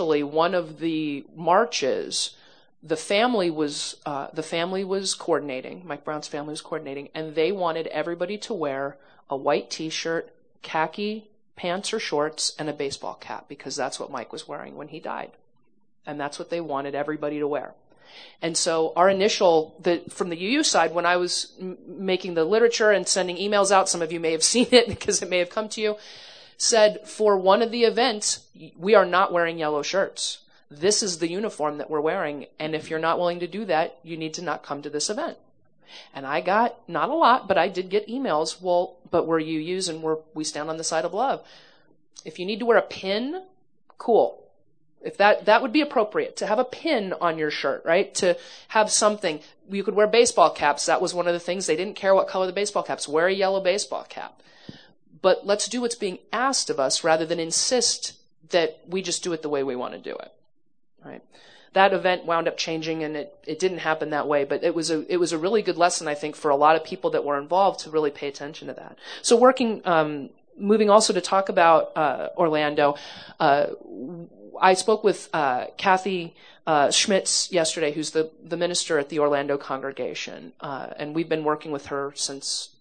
marches, the family was coordinating, Mike Brown's family was coordinating, and they wanted everybody to wear a white T-shirt, khaki pants or shorts, and a baseball cap, because that's what Mike was wearing when he died. And that's what they wanted everybody to wear. And so our from the UU side, when I was making the literature and sending emails out, some of you may have seen it because it may have come to you, said for one of the events, we are not wearing yellow shirts. This is the uniform that we're wearing. And if you're not willing to do that, you need to not come to this event. And I got, not a lot, but I did get emails, well, but we're UUs and we stand on the side of love. If you need to wear a pin, cool. If that would be appropriate, to have a pin on your shirt, right? To have something. You could wear baseball caps. That was one of the things. They didn't care what color the baseball caps. Wear a yellow baseball cap. But let's do what's being asked of us rather than insist that we just do it the way we want to do it, right? That event wound up changing, and it didn't happen that way, but it was a really good lesson, I think, for a lot of people that were involved to really pay attention to that. So moving also to talk about Orlando, I spoke with Kathy Schmitz yesterday, who's the minister at the Orlando congregation, and we've been working with her since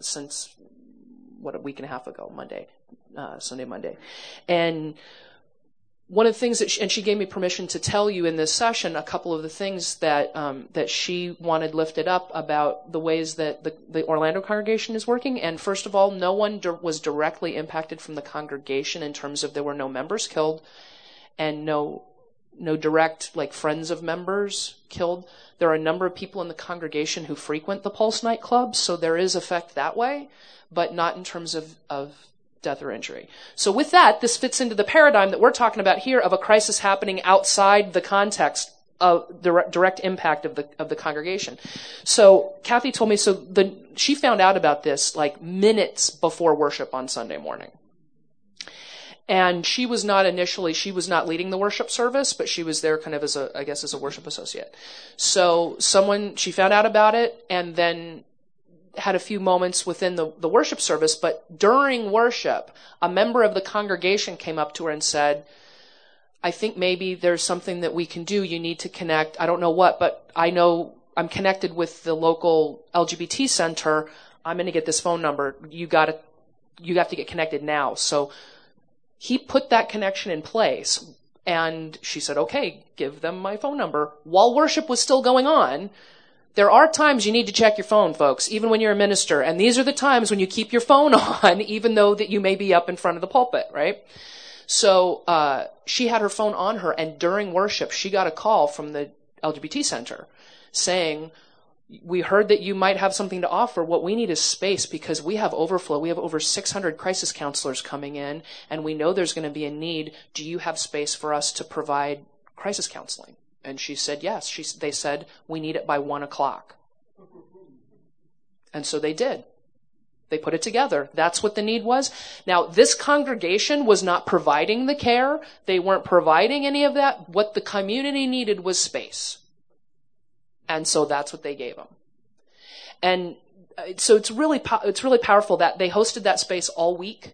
a week and a half ago, Sunday, Monday, and one of the things and she gave me permission to tell you in this session a couple of the things that she wanted lifted up about the ways that the Orlando congregation is working. And first of all, no one was directly impacted from the congregation in terms of there were no members killed and no direct friends of members killed. There are a number of people in the congregation who frequent the Pulse nightclubs, so there is effect that way, but not in terms of death or injury. So with that, this fits into the paradigm that we're talking about here of a crisis happening outside the context of direct impact of the congregation. So Kathy told me, she found out about this minutes before worship on Sunday morning. And she was not leading the worship service, but she was there kind of as a worship associate. So she found out about it and then had a few moments within the worship service, but during worship, a member of the congregation came up to her and said, I think maybe there's something that we can do. You need to connect. I don't know what, but I know I'm connected with the local LGBT center. I'm going to get this phone number. You have to get connected now. So he put that connection in place, and she said, okay, give them my phone number. While worship was still going on, there are times you need to check your phone, folks, even when you're a minister. And these are the times when you keep your phone on, even though that you may be up in front of the pulpit, right? So she had her phone on her, and during worship, she got a call from the LGBT center saying, we heard that you might have something to offer. What we need is space because we have overflow. We have over 600 crisis counselors coming in, and we know there's going to be a need. Do you have space for us to provide crisis counseling? And she said, yes. They said, we need it by 1:00. And so they did. They put it together. That's what the need was. Now, this congregation was not providing the care. They weren't providing any of that. What the community needed was space. And so that's what they gave them. And so it's really powerful that they hosted that space all week.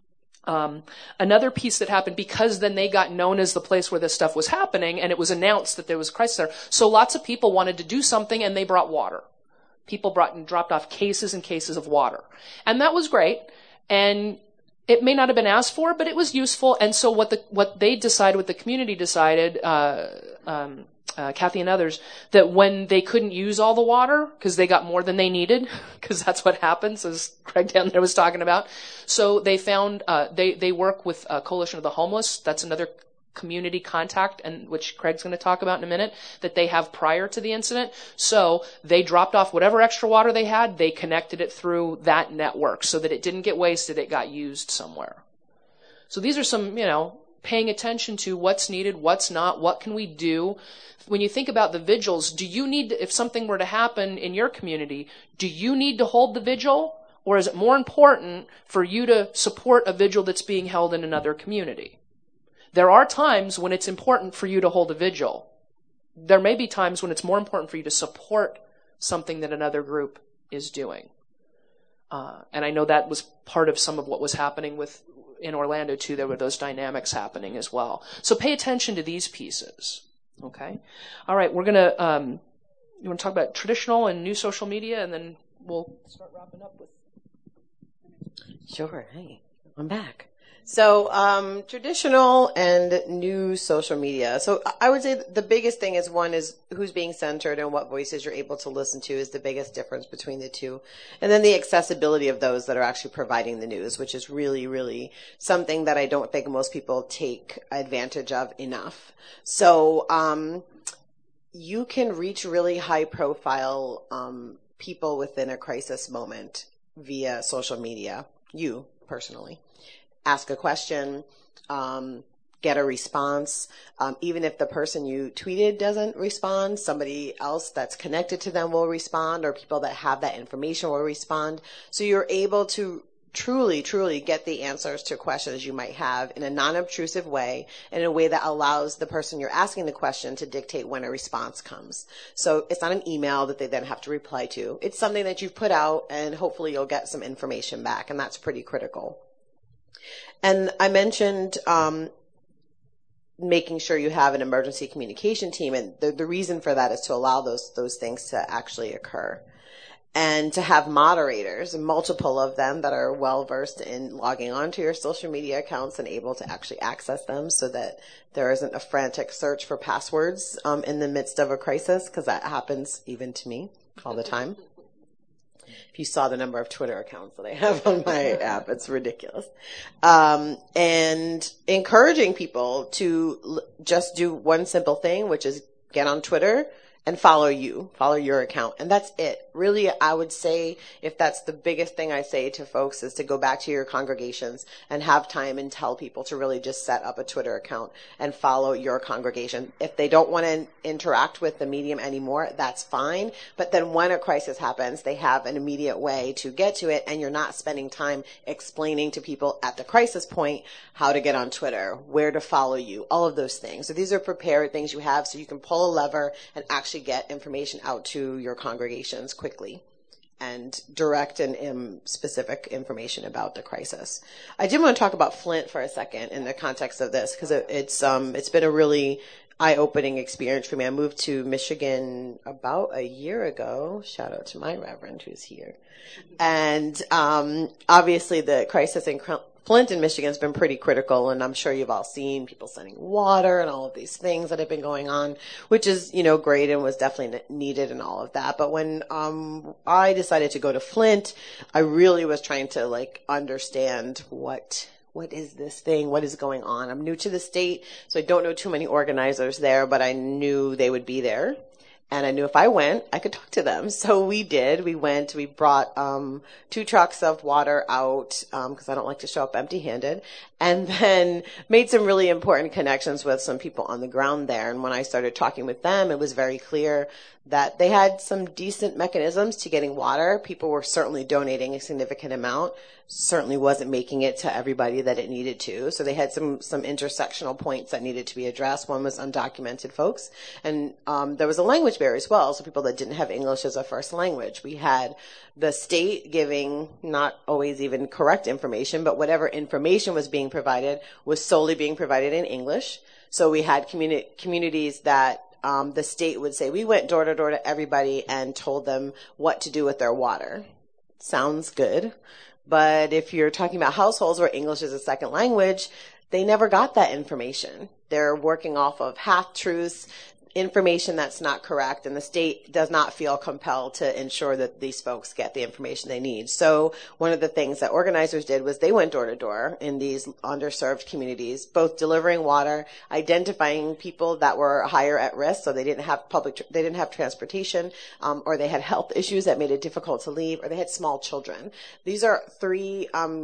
Another piece that happened, because then they got known as the place where this stuff was happening, and it was announced that there was a crisis there. So lots of people wanted to do something, and they brought water. People brought and dropped off cases and cases of water. And that was great. And it may not have been asked for, but it was useful. And so what the community decided, Kathy and others, that when they couldn't use all the water because they got more than they needed, because that's what happens, as Craig down there was talking about. So they found they work with Coalition of the Homeless. That's another community contact, and which Craig's going to talk about in a minute, that they have prior to the incident. So they dropped off whatever extra water they had. They connected it through that network so that it didn't get wasted. It got used somewhere. So these are some, paying attention to what's needed, what's not, what can we do. When you think about the vigils, do you need to, if something were to happen in your community, do you need to hold the vigil? Or is it more important for you to support a vigil that's being held in another community? There are times when it's important for you to hold a vigil. There may be times when it's more important for you to support something that another group is doing. And I know that was part of some of what was happening in Orlando too. There were those dynamics happening as well. So pay attention to these pieces. Okay. All right. We're gonna. You want to talk about traditional and new social media, and then we'll start wrapping up with. Sure. Hey, I'm back. So, traditional and new social media. So I would say the biggest thing is who's being centered and what voices you're able to listen to is the biggest difference between the two. And then the accessibility of those that are actually providing the news, which is really, really something that I don't think most people take advantage of enough. So, you can reach really high profile, people within a crisis moment via social media, you personally. ask a question, get a response. Even if the person you tweeted doesn't respond, somebody else that's connected to them will respond, or people that have that information will respond. So you're able to truly get the answers to questions you might have in a non-obtrusive way, in a way that allows the person you're asking the question to dictate when a response comes. So it's not an email that they then have to reply to. It's something that you've put out, and hopefully you'll get some information back, and that's pretty critical. And I mentioned making sure you have an emergency communication team, and the reason for that is to allow those things to actually occur. And to have moderators, multiple of them that are well versed in logging onto your social media accounts and able to actually access them, so that there isn't a frantic search for passwords in the midst of a crisis, because that happens even to me all the time. If you saw the number of Twitter accounts that I have on my app, it's ridiculous. And encouraging people to just do one simple thing, which is get on Twitter and follow your account. And that's it. Really, I would say, if that's the biggest thing I say to folks, is to go back to your congregations and have time and tell people to really just set up a Twitter account and follow your congregation. If they don't want to interact with the medium anymore, that's fine. But then when a crisis happens, they have an immediate way to get to it, and you're not spending time explaining to people at the crisis point how to get on Twitter, where to follow you, all of those things. So these are prepared things you have, so you can pull a lever and actually get information out to your congregations quickly and direct and specific information about the crisis. I did want to talk about Flint for a second in the context of this, because it's been a really eye-opening experience for me. I moved to Michigan about a year ago. Shout out to my Reverend who's here. And obviously the crisis in Flint in Michigan has been pretty critical, and I'm sure you've all seen people sending water and all of these things that have been going on, which is, great and was definitely needed and all of that. But when I decided to go to Flint, I really was trying to understand what is this thing? What is going on? I'm new to the state, so I don't know too many organizers there, but I knew they would be there. And I knew if I went, I could talk to them. So we did. We went. We brought 2 trucks of water out, because I don't like to show up empty-handed. And then made some really important connections with some people on the ground there. And when I started talking with them, it was very clear that they had some decent mechanisms to getting water. People were certainly donating a significant amount. Certainly wasn't making it to everybody that it needed to. So they had some intersectional points that needed to be addressed. One was undocumented folks. And there was a language barrier as well. So people that didn't have English as a first language. We had the state giving not always even correct information, but whatever information was being provided was solely being provided in English. So we had communities that the state would say, we went door to door to everybody and told them what to do with their water. Sounds good. But if you're talking about households where English is a second language, they never got that information. They're working off of half-truths, information that's not correct, and the state does not feel compelled to ensure that these folks get the information they need. So one of the things that organizers did was they went door to door in these underserved communities, both delivering water, identifying people that were higher at risk, so they didn't have transportation, or they had health issues that made it difficult to leave, or they had small children. These are 3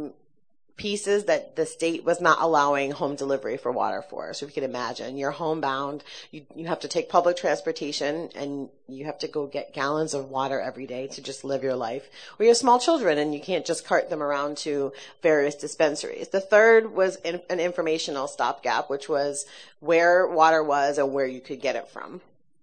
pieces that the state was not allowing home delivery for water for. So if you can imagine, you're homebound, you have to take public transportation, and you have to go get gallons of water every day to just live your life. Or you have small children, and you can't just cart them around to various dispensaries. The third was an informational stopgap, which was where water was and where you could get it from.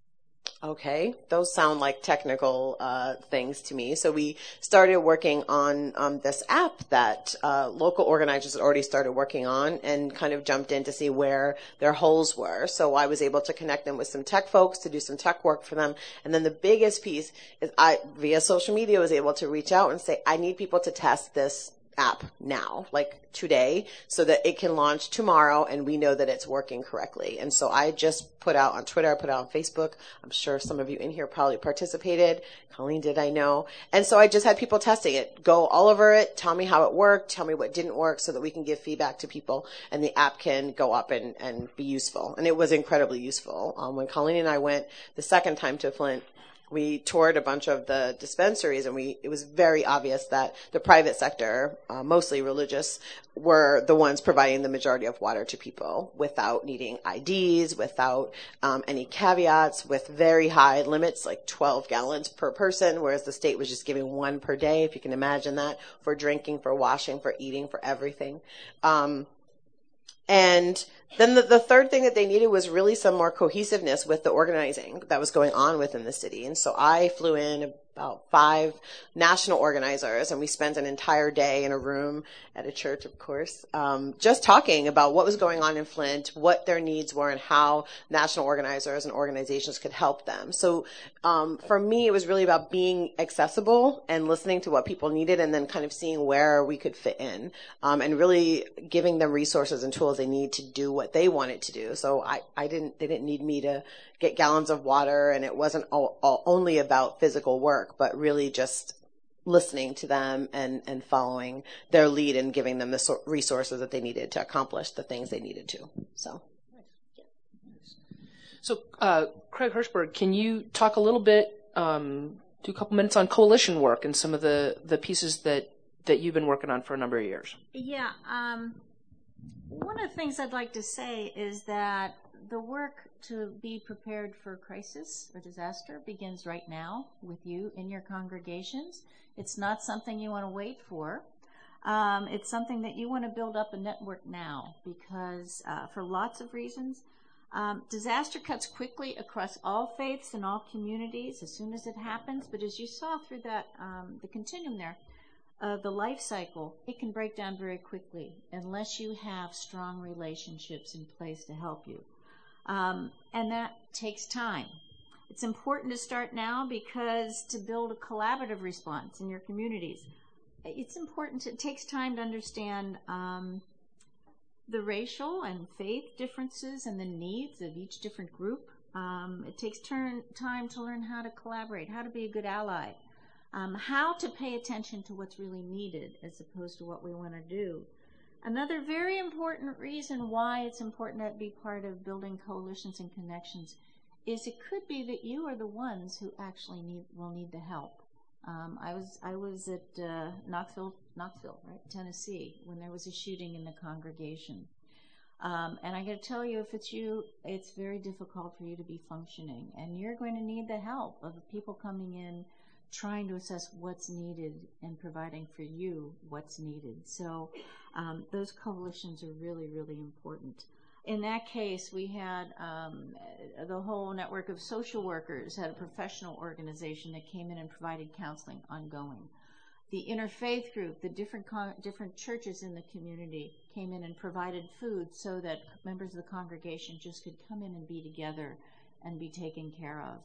Okay, those sound like technical things to me. So we started working on this app that local organizers had already started working on, and kind of jumped in to see where their holes were. So I was able to connect them with some tech folks to do some tech work for them. And then the biggest piece is I, via social media, was able to reach out and say, I need people to test this app now, like today, so that it can launch tomorrow and we know that it's working correctly. And so I just put out on Twitter, I put out on Facebook. I'm sure some of you in here probably participated. Colleen did, I know. And so I just had people testing it, go all over it, tell me how it worked, tell me what didn't work, so that we can give feedback to people and the app can go up and be useful. And it was incredibly useful. When Colleen and I went the second time to Flint, we toured a bunch of the dispensaries, and it was very obvious that the private sector, mostly religious, were the ones providing the majority of water to people without needing IDs, without any caveats, with very high limits, like 12 gallons per person, whereas the state was just giving 1 per day, if you can imagine that, for drinking, for washing, for eating, for everything. And then the third thing that they needed was really some more cohesiveness with the organizing that was going on within the city. And so I flew in about 5 national organizers, and we spent an entire day in a room at a church, of course, just talking about what was going on in Flint, what their needs were, and how national organizers and organizations could help them. So for me, it was really about being accessible and listening to what people needed, and then kind of seeing where we could fit in, and really giving them resources and tools they need to do what they wanted to do. So they didn't need me to get gallons of water, and it wasn't only about physical work, but really just listening to them and following their lead and giving them the resources that they needed to accomplish the things they needed to. So, Craig Hirschberg, can you talk a little bit, do a couple minutes on coalition work and some of the pieces that you've been working on for a number of years? Yeah. One of the things I'd like to say is that the work to be prepared for crisis or disaster begins right now with you in your congregations. It's not something you want to wait for. It's something that you want to build up a network now because for lots of reasons. Disaster cuts quickly across all faiths and all communities as soon as it happens. But as you saw through that, the continuum there, the life cycle, it can break down very quickly unless you have strong relationships in place to help you. And that takes time. It's important to start now because to build a collaborative response in your communities, it takes time to understand the racial and faith differences and the needs of each different group. It takes time to learn how to collaborate, how to be a good ally, how to pay attention to what's really needed as opposed to what we want to do. Another very important reason why it's important to be part of building coalitions and connections is it could be that you are the ones who actually will need the help. I was at Knoxville, right, Tennessee, when there was a shooting in the congregation. And I got to tell you, if it's you, it's very difficult for you to be functioning. And you're going to need the help of the people coming in, trying to assess what's needed and providing for you what's needed. So those coalitions are really, really important. In that case, we had the whole network of social workers, had a professional organization that came in and provided counseling ongoing. The interfaith group, the different churches in the community came in and provided food so that members of the congregation just could come in and be together and be taken care of.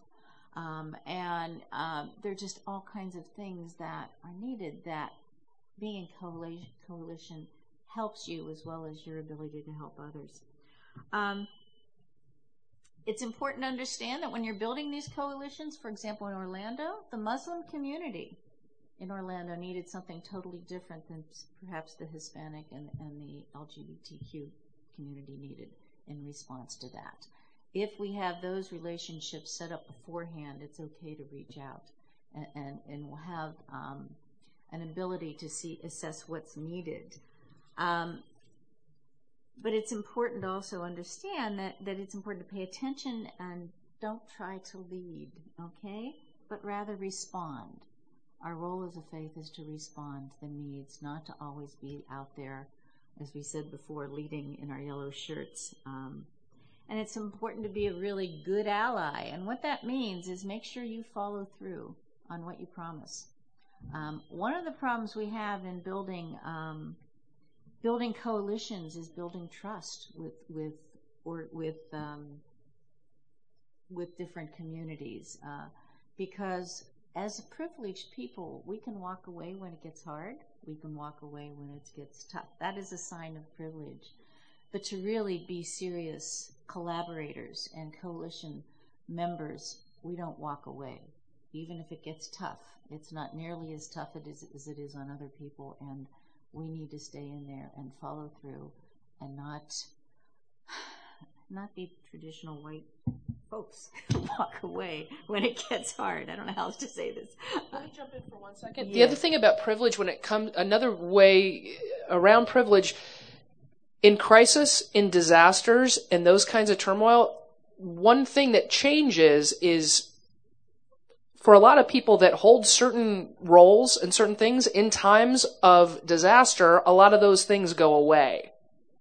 There are just all kinds of things that are needed that being in coalition helps you as well as your ability to help others. It's important to understand that when you're building these coalitions, for example, in Orlando, the Muslim community in Orlando needed something totally different than perhaps the Hispanic and the LGBTQ community needed in response to that. If we have those relationships set up beforehand, it's okay to reach out and we'll have an ability to assess what's needed. But it's important to also understand that it's important to pay attention and don't try to lead, okay? But rather respond. Our role as a faith is to respond to the needs, not to always be out there, as we said before, leading in our yellow shirts. And it's important to be a really good ally. And what that means is make sure you follow through on what you promise. One of the problems we have in building coalitions is building trust with different communities, because as privileged people, we can walk away when it gets hard. We can walk away when it gets tough. That is a sign of privilege. But to really be serious collaborators and coalition members, we don't walk away. Even if it gets tough, it's not nearly as tough as it is on other people, and we need to stay in there and follow through and not be traditional white folks walk away when it gets hard. I don't know how else to say this. Let me jump in for 1 second. Yeah. The other thing about privilege, when it comes, another way around privilege, in crisis, in disasters, and those kinds of turmoil, one thing that changes is, for a lot of people that hold certain roles and certain things, in times of disaster, a lot of those things go away.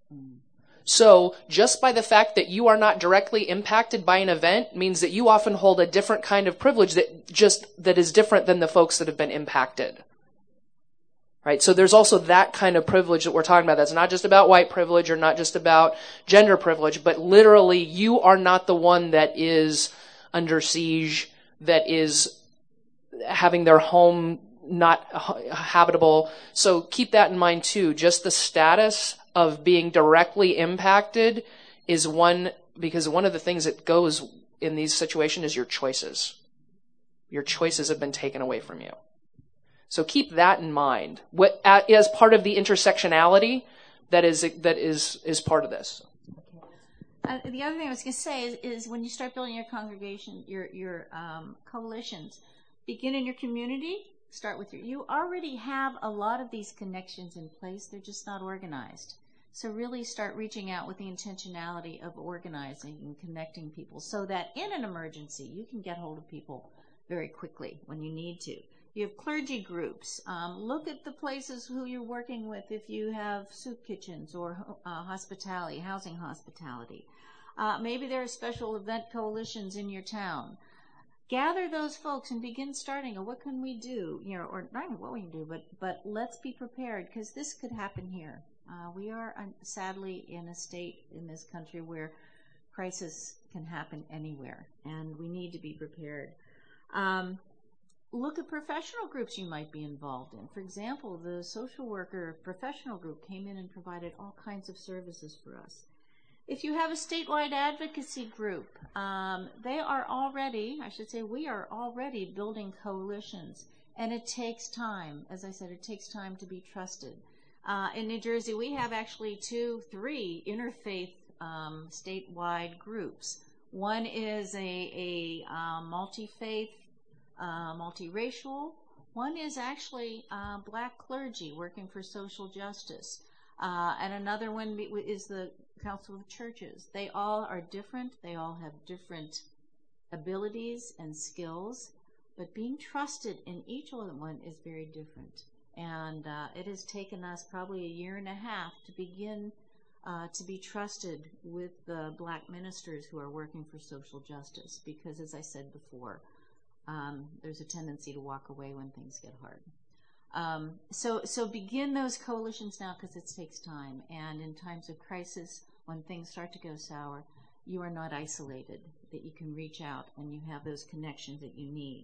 So just by the fact that you are not directly impacted by an event means that you often hold a different kind of privilege that is different than the folks that have been impacted. Right? So there's also that kind of privilege that we're talking about. That's not just about white privilege or not just about gender privilege, but literally you are not the one that is under siege, that is having their home not habitable. So keep that in mind too. Just the status of being directly impacted is one, because one of the things that goes in these situations is your choices. Your choices have been taken away from you. So keep that in mind as part of the intersectionality that is part of this. The other thing I was going to say is when you start building your congregation, your coalitions, begin in your community. Start with you already have a lot of these connections in place. They're just not organized. So really start reaching out with the intentionality of organizing and connecting people so that in an emergency, you can get hold of people very quickly when you need to. You have clergy groups. Look at the places who you're working with if you have soup kitchens or hospitality, housing hospitality. Maybe there are special event coalitions in your town. Gather those folks and begin starting. What can we do? Or not even what we can do, but let's be prepared because this could happen here. We are sadly in a state in this country where crisis can happen anywhere, and we need to be prepared. Look at professional groups you might be involved in. For example, the social worker professional group came in and provided all kinds of services for us. If you have a statewide advocacy group, we are already building coalitions, and it takes time. As I said, it takes time to be trusted. In New Jersey, we have actually 3 interfaith statewide groups. One is a multi-faith, multiracial. One is actually black clergy working for social justice. And another one is the Council of Churches. They all are different. They all have different abilities and skills. But being trusted in each one is very different. And it has taken us probably a year and a half to begin to be trusted with the black ministers who are working for social justice. Because, as I said before, there's a tendency to walk away when things get hard. So begin those coalitions now because it takes time. And in times of crisis, when things start to go sour, you are not isolated, that you can reach out and you have those connections that you need.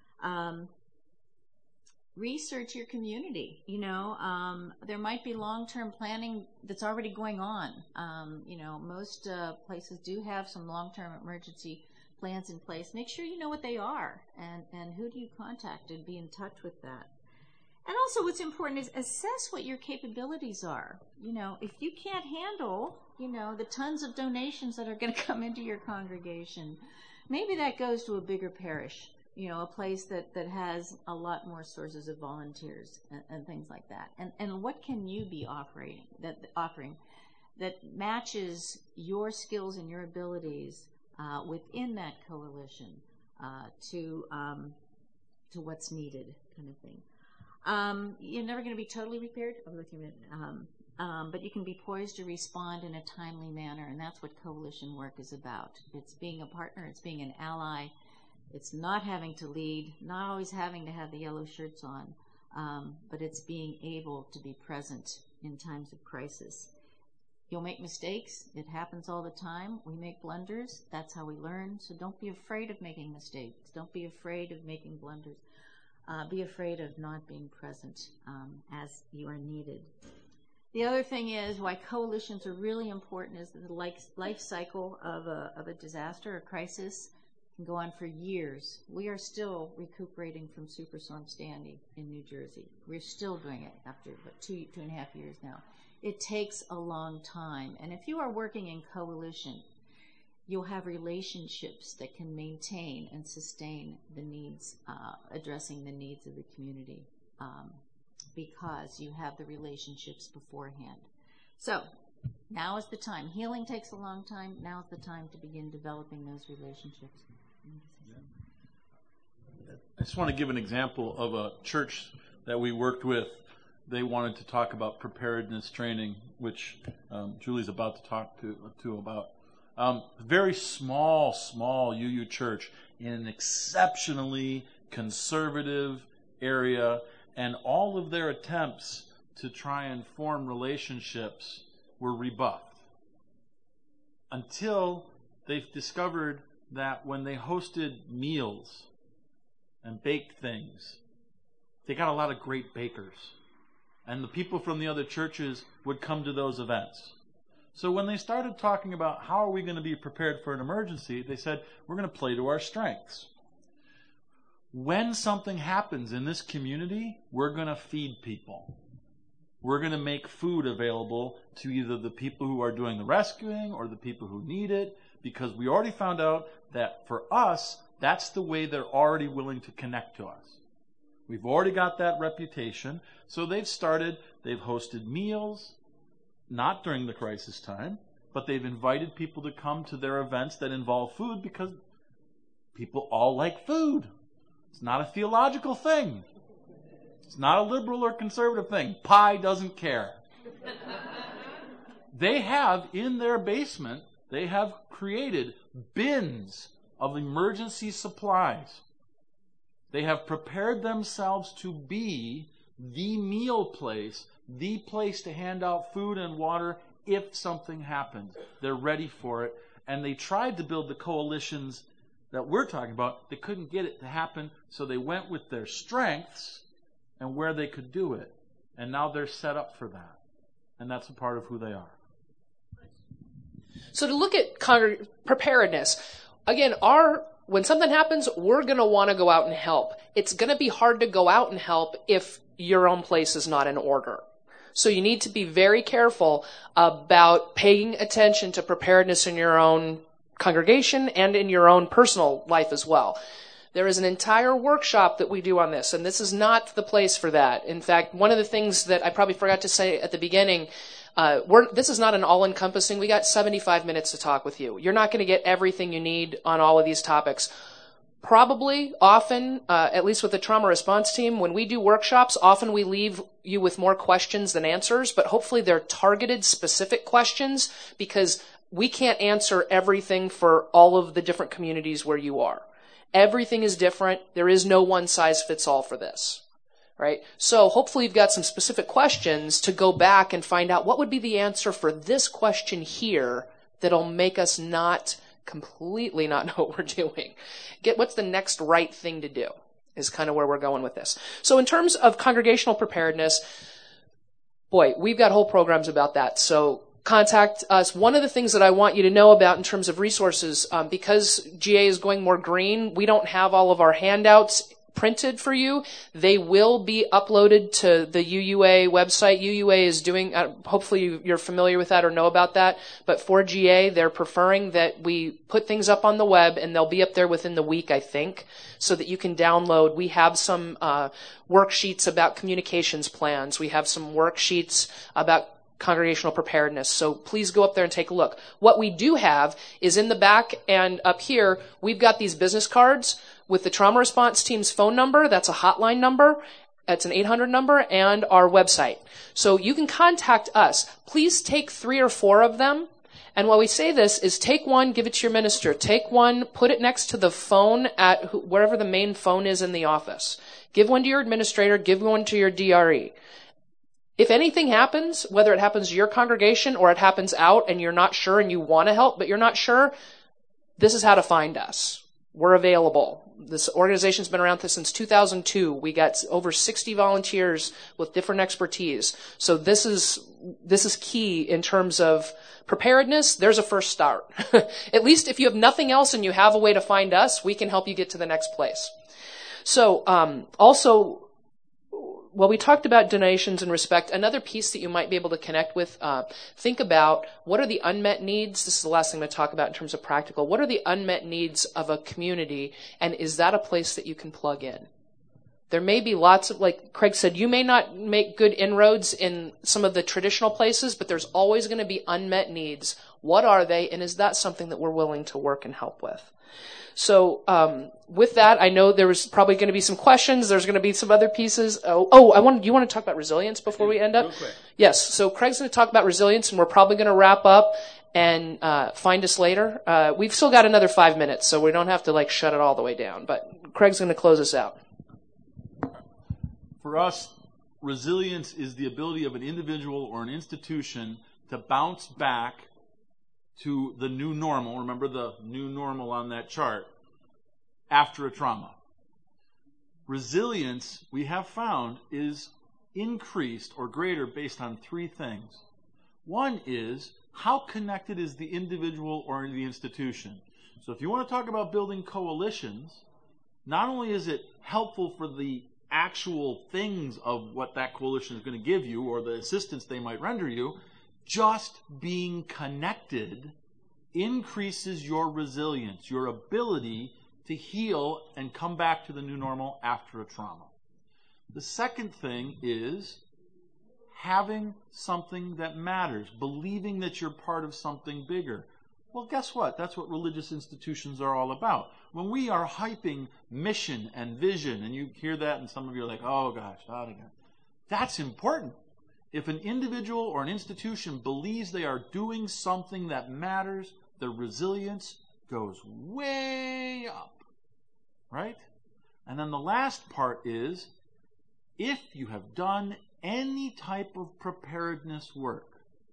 Research your community. There might be long-term planning that's already going on. Most places do have some long-term emergency plans in place. Make sure you know what they are and who do you contact and be in touch with that. And also what's important is assess what your capabilities are. If you can't handle, the tons of donations that are going to come into your congregation, maybe that goes to a bigger parish, a place that has a lot more sources of volunteers and things like that. And what can you be offering that matches your skills and your abilities within that coalition to what's needed, kind of thing. You're never going to be totally prepared. I'll look at it. But you can be poised to respond in a timely manner, and that's what coalition work is about. It's being a partner. It's being an ally. It's not having to lead, not always having to have the yellow shirts on, but it's being able to be present in times of crisis. You'll make mistakes. It happens all the time. We make blunders. That's how we learn. So don't be afraid of making mistakes. Don't be afraid of making blunders. Be afraid of not being present as you are needed. The other thing is why coalitions are really important is the life cycle of a disaster or crisis can go on for years. We are still recuperating from Superstorm Sandy in New Jersey. We're still doing it after about 2.5 years now. It takes a long time. And if you are working in coalition, you'll have relationships that can maintain and sustain the needs, addressing the needs of the community, because you have the relationships beforehand. So now is the time. Healing takes a long time. Now is the time to begin developing those relationships. I just want to give an example of a church that we worked with. They wanted to talk about preparedness training, which Julie's about to talk to about. Very small UU church in an exceptionally conservative area, and all of their attempts to try and form relationships were rebuffed until they've discovered that when they hosted meals and baked things, they got a lot of great bakers. And the people from the other churches would come to those events. So when they started talking about how are we going to be prepared for an emergency, they said, we're going to play to our strengths. When something happens in this community, we're going to feed people. We're going to make food available to either the people who are doing the rescuing or the people who need it, because we already found out that for us, that's the way they're already willing to connect to us. We've already got that reputation. So they've hosted meals, not during the crisis time, but they've invited people to come to their events that involve food because people all like food. It's not a theological thing. It's not a liberal or conservative thing. Pie doesn't care. They have, in their basement, they have created bins of emergency supplies. They have prepared themselves to be the meal place, the place to hand out food and water if something happens. They're ready for it. And they tried to build the coalitions that we're talking about. They couldn't get it to happen, so they went with their strengths and where they could do it. And now they're set up for that. And that's a part of who they are. So to look at preparedness, again, when something happens, we're going to want to go out and help. It's going to be hard to go out and help if your own place is not in order. So you need to be very careful about paying attention to preparedness in your own congregation and in your own personal life as well. There is an entire workshop that we do on this, and this is not the place for that. In fact, one of the things that I probably forgot to say at the beginning, this is not an all-encompassing. We got 75 minutes to talk with you. You're not going to get everything you need on all of these topics. Probably, often, at least with the trauma response team, when we do workshops, often we leave you with more questions than answers, but hopefully they're targeted, specific questions, because we can't answer everything for all of the different communities where you are. Everything is different. There is no one-size-fits-all for this. Right? So hopefully you've got some specific questions to go back and find out what would be the answer for this question here that'll make us not completely not know what we're doing. What's the next right thing to do is kind of where we're going with this. So in terms of congregational preparedness, boy, we've got whole programs about that. So contact us. One of the things that I want you to know about in terms of resources, because GA is going more green, we don't have all of our handouts printed for you. They will be uploaded to the UUA website. UUA is doing, hopefully you're familiar with that or know about that, but for GA, they're preferring that we put things up on the web, and they'll be up there within the week, I think, so that you can download. We have some worksheets about communications plans. We have some worksheets about congregational preparedness. So please go up there and take a look. What we do have is in the back and up here, we've got these business cards with the trauma response team's phone number. That's a hotline number. That's an 800 number, and our website. So you can contact us. Please take 3 or 4 of them. And while we say this is take one, give it to your minister. Take one, put it next to the phone at wherever the main phone is in the office. Give one to your administrator. Give one to your DRE. If anything happens, whether it happens to your congregation or it happens out and you're not sure and you want to help but you're not sure, this is how to find us. We're available. This organization's been around since 2002. We got over 60 volunteers with different expertise. So this is key in terms of preparedness. There's a first start. At least if you have nothing else and you have a way to find us, we can help you get to the next place. So also, while we talked about donations and respect, another piece that you might be able to connect with, think about what are the unmet needs. This is the last thing I'm going to talk about in terms of practical. What are the unmet needs of a community, and is that a place that you can plug in? There may be lots of, like Craig said, you may not make good inroads in some of the traditional places, but there's always going to be unmet needs. What are they, and is that something that we're willing to work and help with? So with that, I know there was probably going to be some questions. There's going to be some other pieces. You want to talk about resilience before we end up? Real quick. Yes. So Craig's going to talk about resilience, and we're probably going to wrap up and find us later. We've still got another 5 minutes, so we don't have to shut it all the way down. But Craig's going to close us out. For us, resilience is the ability of an individual or an institution to bounce back to the new normal. Remember the new normal on that chart, after a trauma. Resilience, we have found, is increased or greater based on 3 things. One is, how connected is the individual or the institution? So if you want to talk about building coalitions, not only is it helpful for the actual things of what that coalition is going to give you or the assistance they might render you, just being connected increases your resilience, your ability to heal and come back to the new normal after a trauma. The second thing is having something that matters, believing that you're part of something bigger. Well, guess what? That's what religious institutions are all about. When we are hyping mission and vision, and you hear that and some of you are like, oh gosh, not again. That's important. If an individual or an institution believes they are doing something that matters, their resilience goes way up, right? And then the last part is, if you have done any type of preparedness work,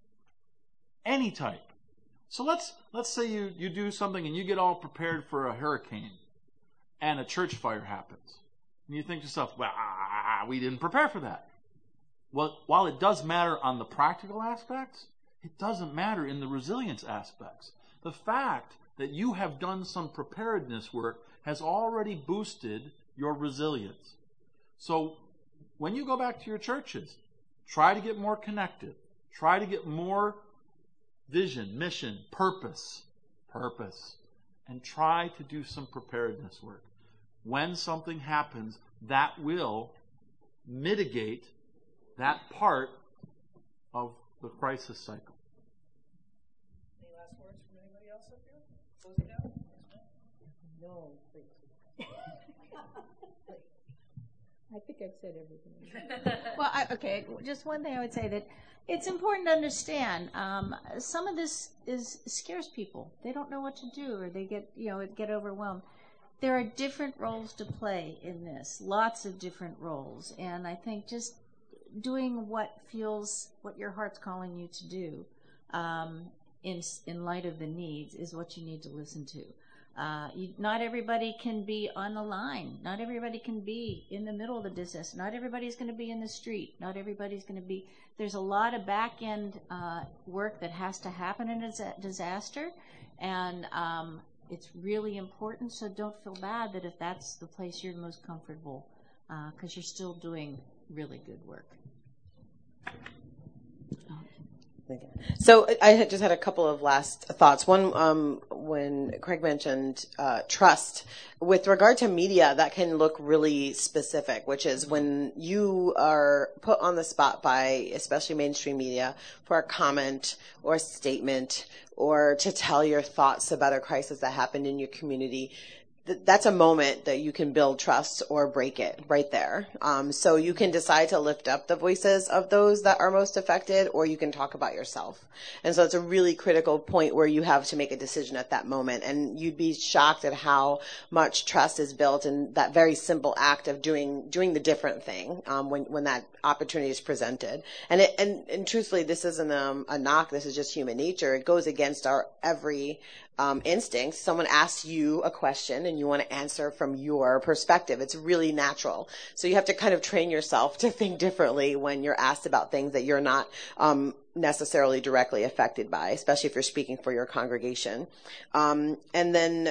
any type. So let's say you do something and you get all prepared for a hurricane and a church fire happens. And you think to yourself, well, we didn't prepare for that. Well, while it does matter on the practical aspects, it doesn't matter in the resilience aspects. The fact that you have done some preparedness work has already boosted your resilience. So when you go back to your churches, try to get more connected. Try to get more vision, mission, purpose, and try to do some preparedness work. When something happens, that will mitigate that part of the crisis cycle. Any last words from anybody else up here? Closing out? No, please. I think I've said everything. Well, just one thing I would say, that it's important to understand. Some of this scares people. They don't know what to do, or they get overwhelmed. There are different roles to play in this, lots of different roles, and I think just doing what your heart's calling you to do, in light of the needs, is what you need to listen to. Not everybody can be on the line. Not everybody can be in the middle of the disaster. Not everybody's going to be in the street. Not everybody's going to be. There's a lot of back end work that has to happen in a disaster, and it's really important. So don't feel bad that if that's the place you're most comfortable, because you're still doing really good work. So I just had a couple of last thoughts. One, when Craig mentioned trust, with regard to media, that can look really specific, which is when you are put on the spot by, especially mainstream media, for a comment or a statement or to tell your thoughts about a crisis that happened in your community. That's a moment that you can build trust or break it right there. So you can decide to lift up the voices of those that are most affected, or you can talk about yourself. And so it's a really critical point where you have to make a decision at that moment. And you'd be shocked at how much trust is built in that very simple act of doing the different thing when that opportunity is presented. And truthfully, this isn't a knock. This is just human nature. It goes against our every instinct. Someone asks you a question and you want to answer from your perspective. It's really natural. So you have to kind of train yourself to think differently when you're asked about things that you're not necessarily directly affected by, especially if you're speaking for your congregation. And then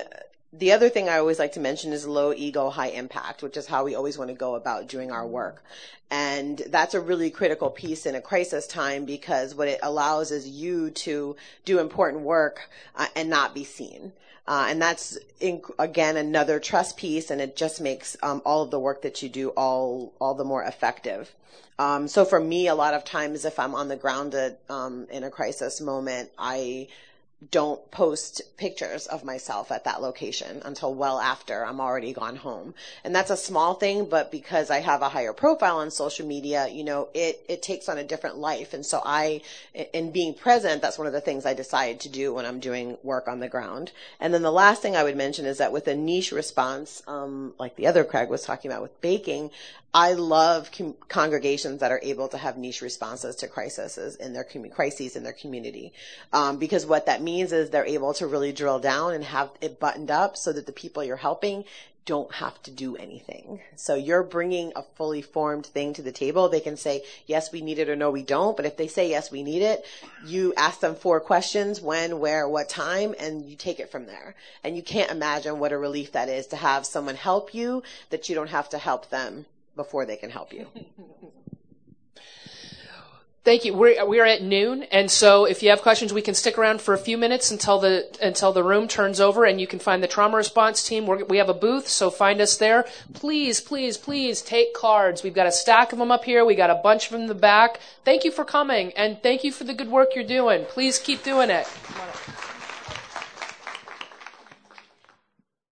The other thing I always like to mention is low ego, high impact, which is how we always want to go about doing our work. And that's a really critical piece in a crisis time, because what it allows is you to do important work and not be seen. And that's, again, another trust piece, and it just makes all of the work that you do all the more effective. So for me, a lot of times if I'm on the ground in a crisis moment, I don't post pictures of myself at that location until well after I'm already gone home. And that's a small thing, but because I have a higher profile on social media, it takes on a different life. And so in being present, that's one of the things I decide to do when I'm doing work on the ground. And then the last thing I would mention is that with a niche response, like the other Craig was talking about with baking, I love congregations that are able to have niche responses to crises in their community, because what that means is they're able to really drill down and have it buttoned up so that the people you're helping don't have to do anything. So you're bringing a fully formed thing to the table. They can say, yes, we need it, or no, we don't. But if they say, yes, we need it, you ask them 4 questions: when, where, what time, and you take it from there. And you can't imagine what a relief that is to have someone help you, that you don't have to help them before they can help you. Thank you. We're at noon, and so if you have questions, we can stick around for a few minutes until the room turns over, and you can find the trauma response team. We have a booth, so find us there. Please, please, please take cards. We've got a stack of them up here. We got a bunch from the back. Thank you for coming, and thank you for the good work you're doing. Please keep doing it. Come on up.